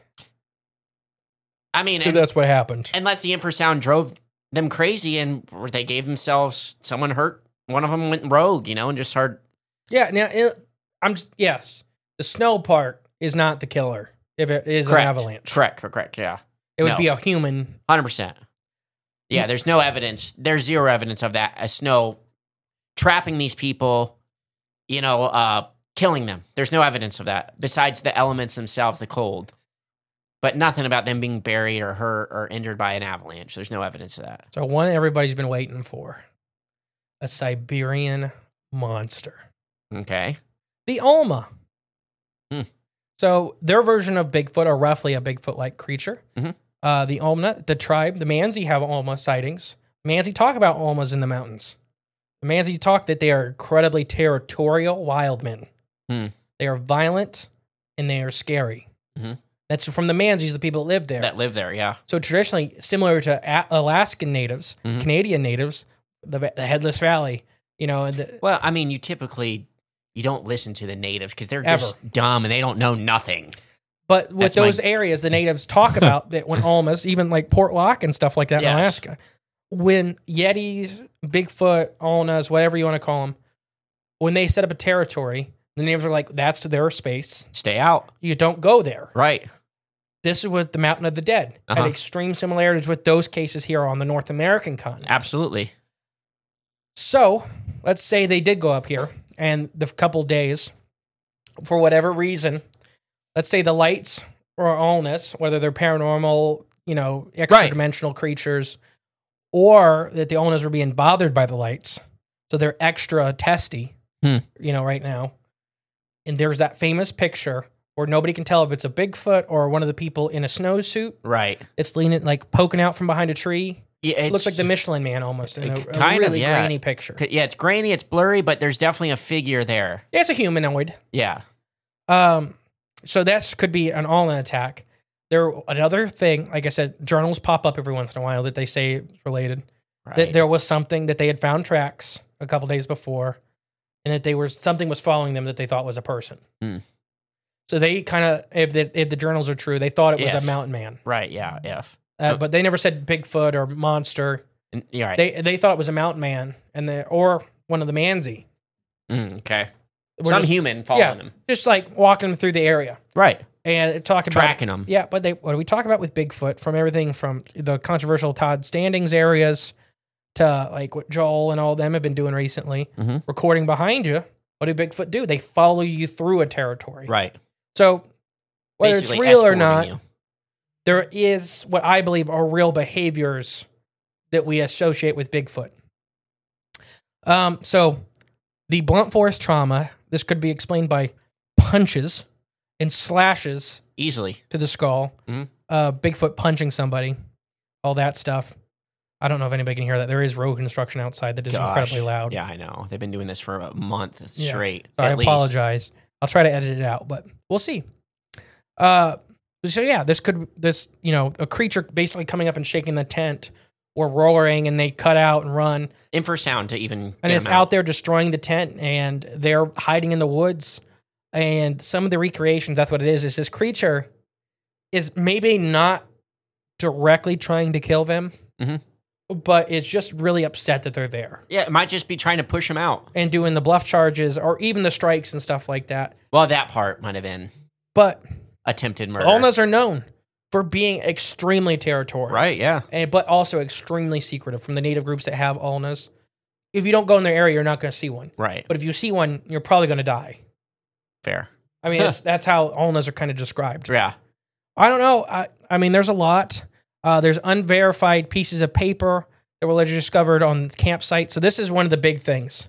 I mean, that and- that's what happened. unless the infrasound drove them crazy and or they gave themselves, someone hurt, one of them went rogue, you know, and just started. Yeah. Now, it, I'm just, yes, the snow part is not the killer if it is Correct. an avalanche. Correct, correct, correct, yeah. It would No. be a human. one hundred percent. Yeah, there's no evidence. There's zero evidence of that. A snow trapping these people, you know, uh, killing them. There's no evidence of that besides the elements themselves, the cold. But nothing about them being buried or hurt or injured by an avalanche. There's no evidence of that. So one everybody's been waiting for, a Siberian monster, Okay. the Alma. Hmm. So their version of Bigfoot are roughly a Bigfoot-like creature. Mhm. Uh, the Alma, the tribe, the Mansi have Alma sightings. Mansi talk about Almas in the mountains. The Mansi talk that they are incredibly territorial wild men. Hmm. They are violent and they are scary. Mhm. That's from the Mansis, the people that live there. That live there, yeah. So traditionally, similar to A- Alaskan natives, Mhm. Canadian natives, the, the Headless Valley, you know, and the, Well, I mean, you typically, you don't listen to the natives because they're just Ever. dumb and they don't know nothing. but with That's my- those areas, the natives talk about that when Almas, even like Port Lock and stuff like that Yes. in Alaska, when Yetis, Bigfoot, Alnas, whatever you want to call them, when they set up a territory, the natives are like, that's their space. Stay out. You don't go there. Right. This is with the Mountain of the Dead. Uh-huh. Had extreme similarities with those cases here on the North American continent. Absolutely. So let's say they did go up here and the couple days, for whatever reason, let's say the lights or illness, whether they're paranormal, you know, extra dimensional creatures, or that the owners were being bothered by the lights. So they're extra testy, Hmm. you know, right now. And there's that famous picture where nobody can tell if it's a Bigfoot or one of the people in a snowsuit. Right. It's leaning, like poking out from behind a tree. Yeah, It looks it's- like the Michelin Man almost in a, a kind of, really yeah. grainy picture. Yeah, it's grainy, it's blurry, but there's definitely a figure there. It's a humanoid. Yeah. Um, so that could be an all-in attack. There, another thing, like I said, journals pop up every once in a while that they say it's related. Right. That there was something that they had found tracks a couple days before, and that they were something was following them that they thought was a person. Mm. So they kind of, if the, if the journals are true, they thought it was If. a mountain man. Right, yeah, if. Uh, but they never said Bigfoot or monster. And, you're right. They they thought it was a mountain man, and the or one of the Manzi. Mm, okay. We're Some just- human following yeah, them. just like walking them through the area Right. and talking about Tracking them. Yeah, but they what do we talk about with Bigfoot? From everything from the controversial Todd Standings areas to like what Joel and all them have been doing recently, Mhm. recording behind you. What do Bigfoot do? They follow you through a territory. Right. So whether Basically it's real or escorting not, you. there is what I believe are real behaviors that we associate with Bigfoot. Um, so the blunt force trauma, this could be explained by punches and slashes Easily. to the skull, Mhm. uh, Bigfoot punching somebody, all that stuff. I don't know if anybody can hear that. There is road construction outside that is Gosh. incredibly loud. Yeah, I know. They've been doing this for a month Yeah. straight. So I at least. apologize. I'll try to edit it out, but we'll see. Uh, so yeah, this could this you know a creature basically coming up and shaking the tent or roaring, and they cut out and run, Infrasound to even. and get it's them out there destroying the tent, and they're hiding in the woods. And some of the recreations, that's what it is. Is this creature is maybe not directly trying to kill them, Mhm. but it's just really upset that they're there Yeah, it might just be trying to push them out. and doing the bluff charges or even the strikes and stuff like that. Well, that part might have been But attempted murder. Olnas are known for being extremely territorial, Right, yeah. and, but also extremely secretive from the native groups that have Olnas. If you don't go in their area, you're not going to see one. Right. But if you see one, you're probably going to die. Fair. I mean, it's, that's how Olnas are kind of described. Yeah. I don't know. I, I mean, there's a lot. Uh, there's unverified pieces of paper that were later discovered on the campsite. So this is one of the big things.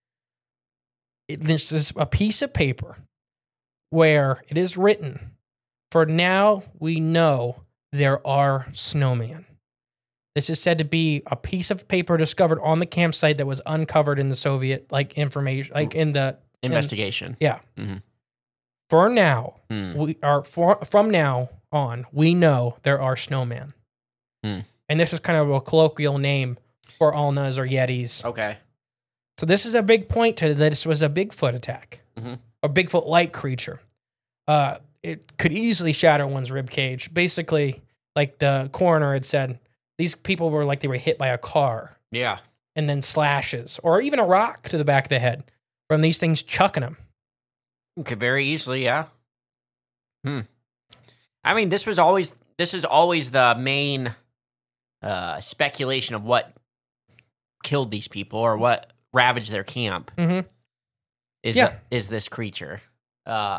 It, this is a piece of paper where it is written, "For now, we know there are snowmen." This is said to be a piece of paper discovered on the campsite that was uncovered in the Soviet like information, like in the Investigation. yeah. Mhm. For now, Hmm. we are for, from now on, we know there are snowmen. Hmm. And this is kind of a colloquial name for Olnas or Yetis. Okay. So this is a big point to that this was a Bigfoot attack, Mhm. a Bigfoot-like creature. Uh, it could easily shatter one's rib cage. Basically, like the coroner had said, these people were like they were hit by a car Yeah. and then slashes or even a rock to the back of the head from these things chucking them. Could very easily, yeah. Hmm. I mean, this was always this is always the main uh, speculation of what killed these people or what ravaged their camp. Mm-hmm. Is Yeah. the, is this creature? Uh,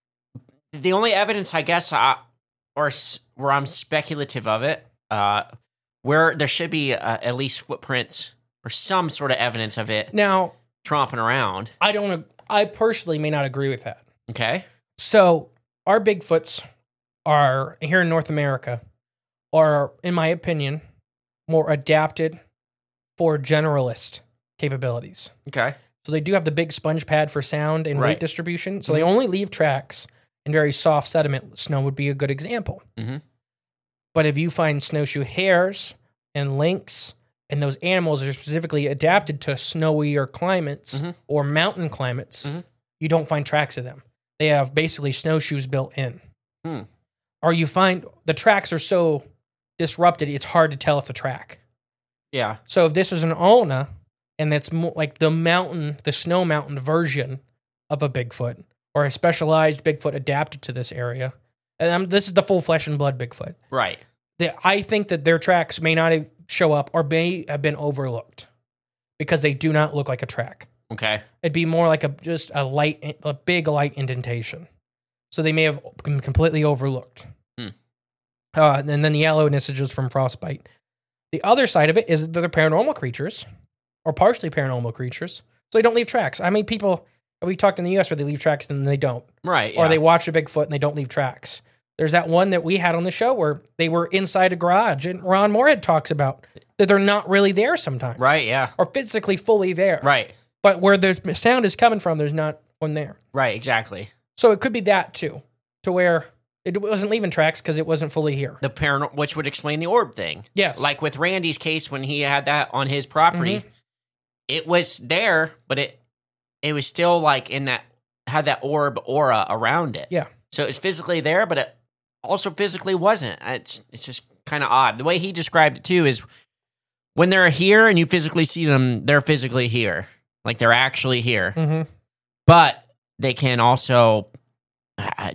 the only evidence, I guess, I, or s- where I'm speculative of it, uh, where there should be uh, at least footprints or some sort of evidence of it Now, tromping around. I don't. I personally may not agree with that. Okay. So our Bigfoots are here in North America are, in my opinion, more adapted for generalist capabilities. Okay. So they do have the big sponge pad for sound and Right. weight distribution. So they only leave tracks in very soft sediment. Snow would be a good example. Mhm. But if you find snowshoe hares and lynx, and those animals are specifically adapted to snowier climates Mhm. or mountain climates, Mhm. you don't find tracks of them. They have basically snowshoes built in. Hmm. Or you find the tracks are so disrupted, it's hard to tell it's a track. Yeah. So if this is an ulna, and that's more like the mountain, the snow mountain version of a Bigfoot, or a specialized Bigfoot adapted to this area, and um, this is the full flesh and blood Bigfoot. Right. That I think that their tracks may not have show up or may have been overlooked because they do not look like a track. Okay. It'd be more like a just a light, a big light indentation. So they may have been completely overlooked. Hmm. Uh, and then the yellowness is just from frostbite. The other side of it is that they're paranormal creatures, or partially paranormal creatures. So they don't leave tracks. I mean, people we talked in the U S where they leave tracks and they don't, Right. or yeah. they watch a Bigfoot and they don't leave tracks. There's that one that we had on the show where they were inside a garage, and Ron Moorhead talks about that they're not really there sometimes. Right, yeah. Or physically fully there. Right. But where the sound is coming from, there's not one there. Right, exactly. So it could be that too, to where it wasn't leaving tracks because it wasn't fully here. The paranormal, which would explain the orb thing. Yes. Like with Randy's case when he had that on his property, Mm-hmm. it was there, but it it was still like in that, had that orb aura around it. Yeah. So it was physically there, but it also physically wasn't. It's it's just kind of odd. The way he described it too is when they're here and you physically see them, they're physically here. Like they're actually here. Mm-hmm. But they can also uh,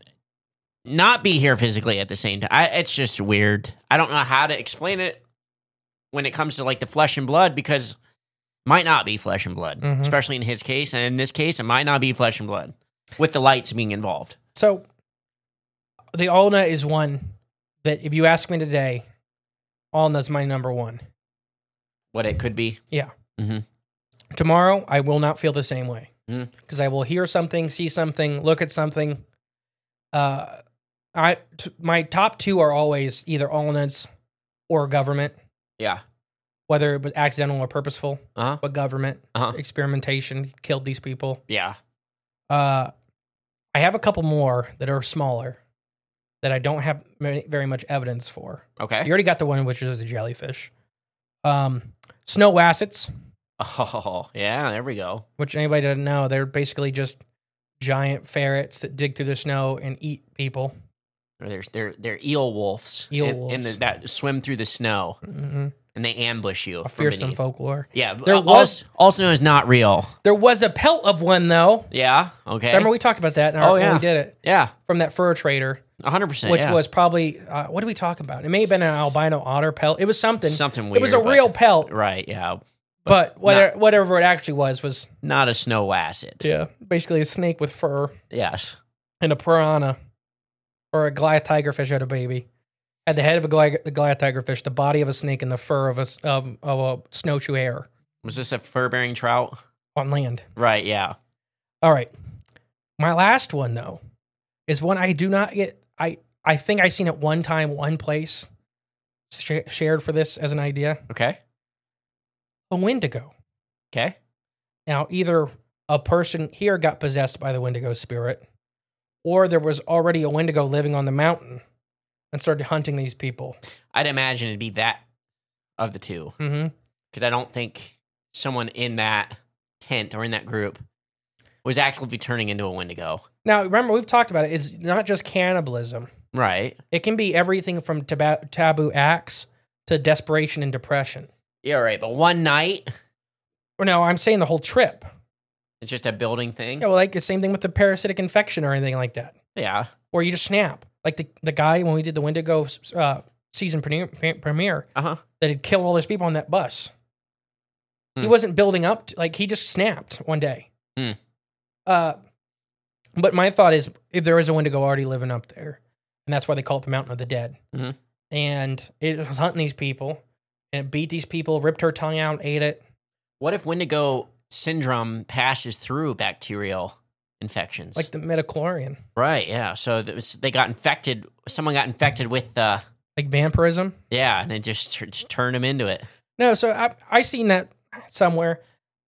not be here physically at the same time. I, it's just weird. I don't know how to explain it when it comes to like the flesh and blood, because it might not be flesh and blood, Mhm. especially in his case. And in this case, it might not be flesh and blood with the lights being involved. So the Alna is one that if you ask me today, Alna's my number one. What it could be. Yeah. Mhm. Tomorrow, I will not feel the same way Mhm. because I will hear something, see something, look at something. Uh, I t- my top two are always either Alna's or government, Yeah. whether it was accidental or purposeful. Uh-huh. But government Uh-huh. experimentation killed these people. Yeah. Uh, I have a couple more that are smaller that I don't have many, very much evidence for. Okay. You already got the one which is a jellyfish. Um, snow wassets, Oh, yeah. There we go. which anybody doesn't know, they're basically just giant ferrets that dig through the snow and eat people. There's they're they're eel wolves. Eel in, in wolves. the, that swim through the snow hmm and they ambush you. A from fearsome beneath. folklore. Yeah. There There was- was also known as not real. There was a pelt of one though. Yeah. Okay. Remember we talked about that in our, Oh, when yeah. we did it Yeah. from that fur trader, A hundred percent. which yeah. was probably uh, what did we talk about? It may have been an albino otter pelt. It was something. something weird. It was a but- real pelt, Right. Yeah. but whatever, whatever it actually was was Not a snow acid. yeah, basically a snake with fur. Yes. And a piranha or a Goliath tigerfish had a baby. Had the head of a Goliath, the Goliath tigerfish, the body of a snake, and the fur of a, s- of, of a snowshoe hare Was this a fur bearing trout? on land. Right. Yeah. All right. My last one, though, is one I do not get. I, I think I seen it one time, one place, sh- shared for this as an idea. Okay. A Wendigo. Okay. Now, either a person here got possessed by the Wendigo spirit, or there was already a Wendigo living on the mountain and started hunting these people. I'd imagine it'd be that of the two, Mm-hmm. because I don't think someone in that tent or in that group was actually turning into a Wendigo. Now, remember, we've talked about it. It's not just cannibalism. Right. It can be everything from taba- taboo acts to desperation and depression. Yeah. Right. But one night, Or no, I'm saying the whole trip. it's just a building thing. Yeah, well, like the same thing with the parasitic infection or anything like that. Yeah. Or you just snap. Like the, the guy, when we did the Wendigo uh, season premiere, premiere Uh huh. that had killed all those people on that bus. He Hmm. wasn't building up. To, like, he just snapped one day. Hmm. Uh, but my thought is, if there is a Wendigo already living up there, and that's why they call it the Mountain of the Dead. Mhm. And it was hunting these people, and it beat these people, ripped her tongue out, ate it. What if Wendigo syndrome passes through bacterial infections? Like the midichlorian. right. Yeah. So that was, they got infected. Someone got infected with the, Like vampirism. yeah, and it just, t- just turned them into it. No, so I I seen that somewhere.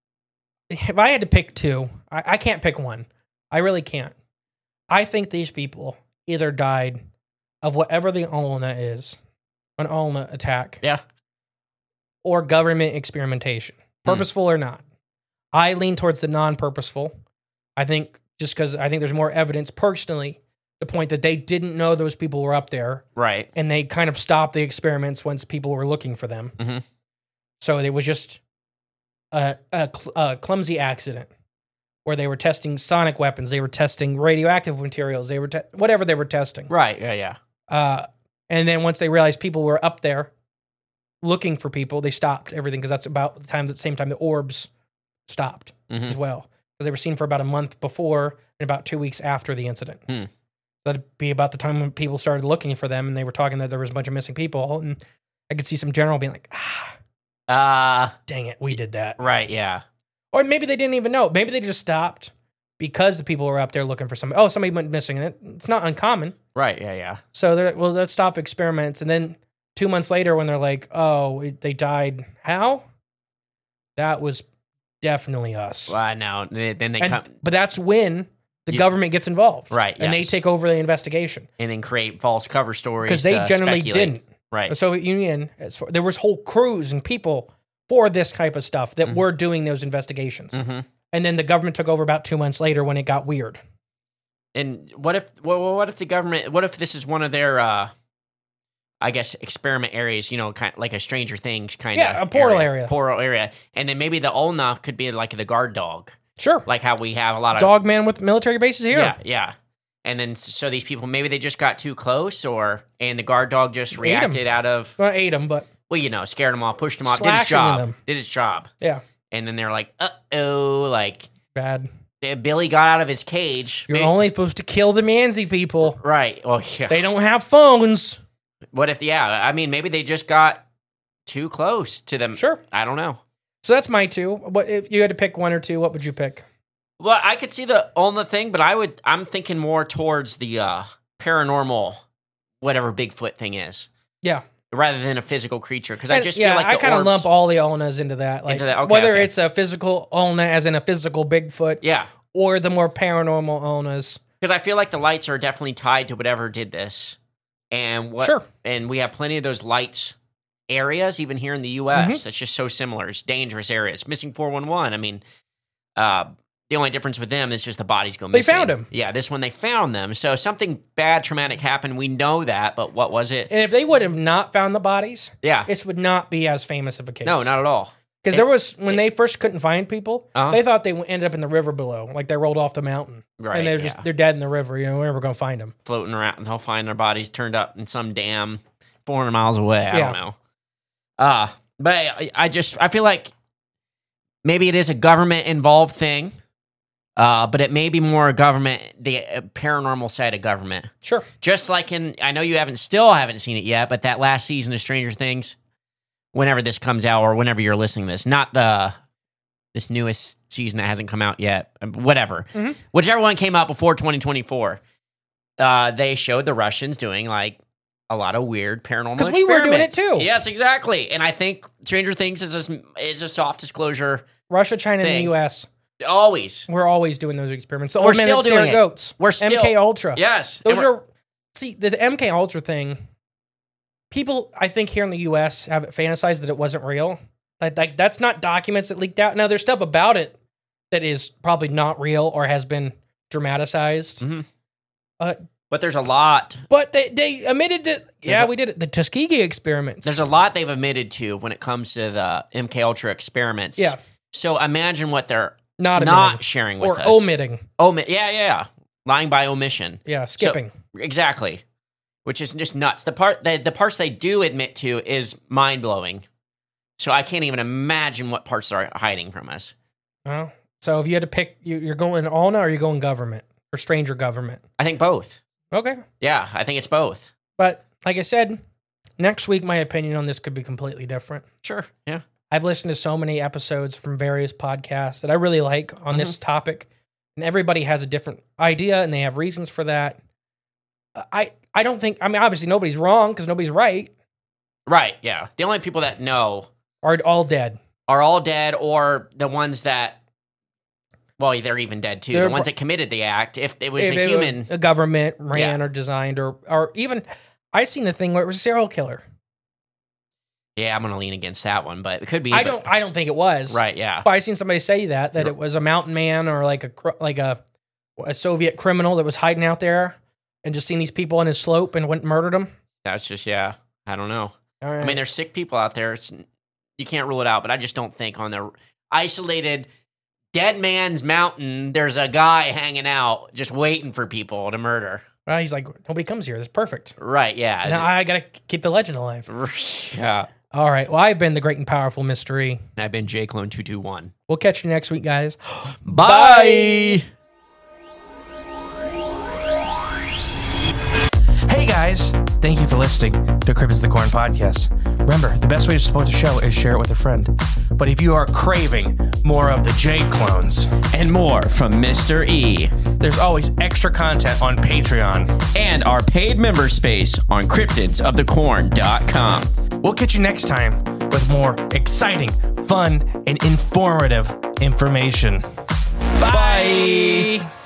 If I had to pick two, I, I can't pick one. I really can't. I think these people either died of whatever the ulna is, an ulna attack, Yeah. or government experimentation, purposeful or not. I lean towards the non-purposeful. I think just because I think there's more evidence personally, the point that they didn't know those people were up there, Right. and they kind of stopped the experiments once people were looking for them. Mhm. So it was just a, a, cl- a clumsy accident where they were testing sonic weapons, they were testing radioactive materials, they were te- whatever they were testing. Right. Yeah. Yeah. Uh, and then once they realized people were up there looking for people, they stopped everything because that's about the time, the same time the orbs stopped Mhm. as well, because they were seen for about a month before and about two weeks after the incident. Hmm. That'd be about the time when people started looking for them, and they were talking that there was a bunch of missing people, and I could see some general being like, ah, Uh, dang it, we did that. right. Yeah. Or maybe they didn't even know. Maybe they just stopped because the people were up there looking for somebody. Oh, somebody went missing. And it- It's not uncommon. Right. Yeah. Yeah. So they're like, well, let's stop experiments. And then two months later when they're like, oh, it, they died. How? That was definitely us. Well, no. Then they And- come but that's when the You- government gets involved. Right, And they yes. take over the investigation. and then create false cover stories Because they to generally speculate. didn't. Right. The Soviet Union, as far, there was whole crews and people for this type of stuff that were doing those investigations. Mhm. And then the government took over about two months later when it got weird. And what if well, what if the government? What if this is one of their, uh, I guess, experiment areas? You know, kind like a Stranger Things kind of Yeah, a portal area. portal area, and then maybe the Olna could be like the guard dog, Sure. like how we have a lot of Dog man with military bases here. Yeah, yeah. And then s- so these people maybe they just got too close, or and the guard dog just Ate 'em. reacted out of Well, I ate them, but well, you know, scared them off, pushed them off, did its Slashing job, them. did its job, yeah, and then they're like, uh oh, like bad. eh, Billy got out of his cage. You're Maybe- only supposed to kill the Manzi people. right. Well, yeah. They don't have phones. What if? Yeah, I mean, maybe they just got too close to them. Sure. I don't know. So that's my two. What if you had to pick one or two? What would you pick? Well, I could see the Olna thing, but I would. I'm thinking more towards the uh, paranormal, whatever Bigfoot thing is, Yeah, rather than a physical creature. Because I And, just yeah, feel like I the kind of orbs- lump all the Olnas into that. Like Into that, okay, whether okay. it's a physical Olna, as in a physical Bigfoot, Yeah, or the more paranormal Olnas. because I feel like the lights are definitely tied to whatever did this, and what. Sure. And we have plenty of those lights areas, even here in the U S Mhm. That's just so similar. It's dangerous areas. Missing four one one. I mean, uh, the only difference with them is just the bodies go They missing. found him. Yeah, this one they found them. So something bad, traumatic happened. We know that, but what was it? And if they would have not found the bodies, Yeah. this would not be as famous of a case. No, not at all. Because there was when they first couldn't find people, Uh-huh. they thought they w- ended up in the river below, like they rolled off the mountain, Right, and they're yeah. just they're dead in the river. You know, we're never gonna find them. Floating around, and they'll find their bodies turned up in some dam four hundred miles away. I Yeah. don't know. Uh, but I, I just, I feel like maybe it is a government involved thing, uh, but it may be more a government, the uh, paranormal side of government. Sure. Just like in, I know you haven't, still haven't seen it yet, but that last season of Stranger Things, whenever this comes out or whenever you're listening to this, not the, this newest season that hasn't come out yet, um, whatever, Mhm. whichever one came out before twenty twenty-four, uh, they showed the Russians doing like a lot of weird paranormal 'Cause we were doing it experiments. too. Yes, exactly. And I think Stranger Things is a, is a soft disclosure. Russia, China, and Thing. the U S. Always. We're always doing those experiments. The We're old men still that stare doing at it. goats. We're still- M K Ultra. Yes. Those And we're- are see the, the M K Ultra thing. People, I think here in the U S have it fantasized that it wasn't real. Like, like that's not documents that leaked out. Now there's stuff about it that is probably not real or has been dramatized. Mhm. Uh, But there's a lot. but they they admitted that yeah a- we did it. The Tuskegee experiments. There's a lot they've admitted to when it comes to the M K Ultra experiments. Yeah. So imagine what they're not not, admitting. sharing with or us. omitting. Omit. Yeah, yeah, yeah. Lying by omission. Yeah, skipping. So, exactly. Which is just nuts. The part the, the parts they do admit to is mind blowing. So I can't even imagine what parts they're hiding from us. Well, so if you had to pick, you, you're going Alna or are you going government or stranger government? I think both. Okay. Yeah, I think it's both. But like I said, next week my opinion on this could be completely different. Sure. Yeah. I've listened to so many episodes from various podcasts that I really like on Mm-hmm. this topic, and everybody has a different idea and they have reasons for that. I I don't think, I mean, obviously nobody's wrong because nobody's right. Right. Yeah. The only people that know Are all dead. are all dead, or the ones that, well, they're even dead too. They're the ones pro- that committed the act. If it was If a it human, was a government ran Yeah. or designed, or or even I seen the thing where it was a serial killer. yeah, I'm gonna lean against that one, but it could be. I but- don't I don't think it was. Right. Yeah. But I seen somebody say that that it was a mountain man or like a cr- like a a Soviet criminal that was hiding out there and just seen these people on his slope and went and murdered them. That's just yeah. I don't know. All right. I mean, there's sick people out there. It's, you can't rule it out, but I just don't think on the isolated dead man's mountain there's a guy hanging out just waiting for people to murder. well, he's like nobody comes here. That's perfect. Right? Yeah. Now I gotta keep the legend alive. yeah. All right. Well, I've been the great and powerful mystery. I've been J Clone two two one. We'll catch you next week, guys. Bye. Hey guys, thank you for listening to Crib is the Corn podcast. Remember, the best way to support the show is share it with a friend. But if you are craving more of the J clones and more from Mister E, there's always extra content on Patreon and our paid member space on cryptids of the corn dot com. We'll catch you next time with more exciting, fun, and informative information. Bye. Bye.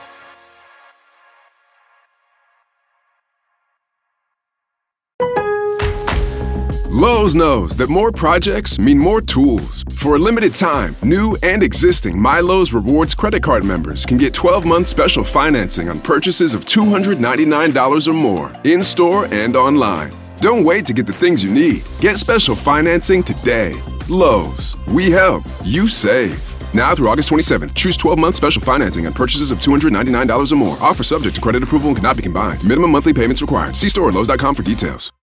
Lowe's knows that more projects mean more tools. For a limited time, new and existing MyLowe's Rewards credit card members can get twelve-month special financing on purchases of two hundred ninety-nine dollars or more, in-store and online. Don't wait to get the things you need. Get special financing today. Lowe's. We help. You save. Now through August twenty-seventh, choose twelve-month special financing on purchases of two hundred ninety-nine dollars or more. Offer subject to credit approval and cannot be combined. Minimum monthly payments required. See store at Lowe's dot com for details.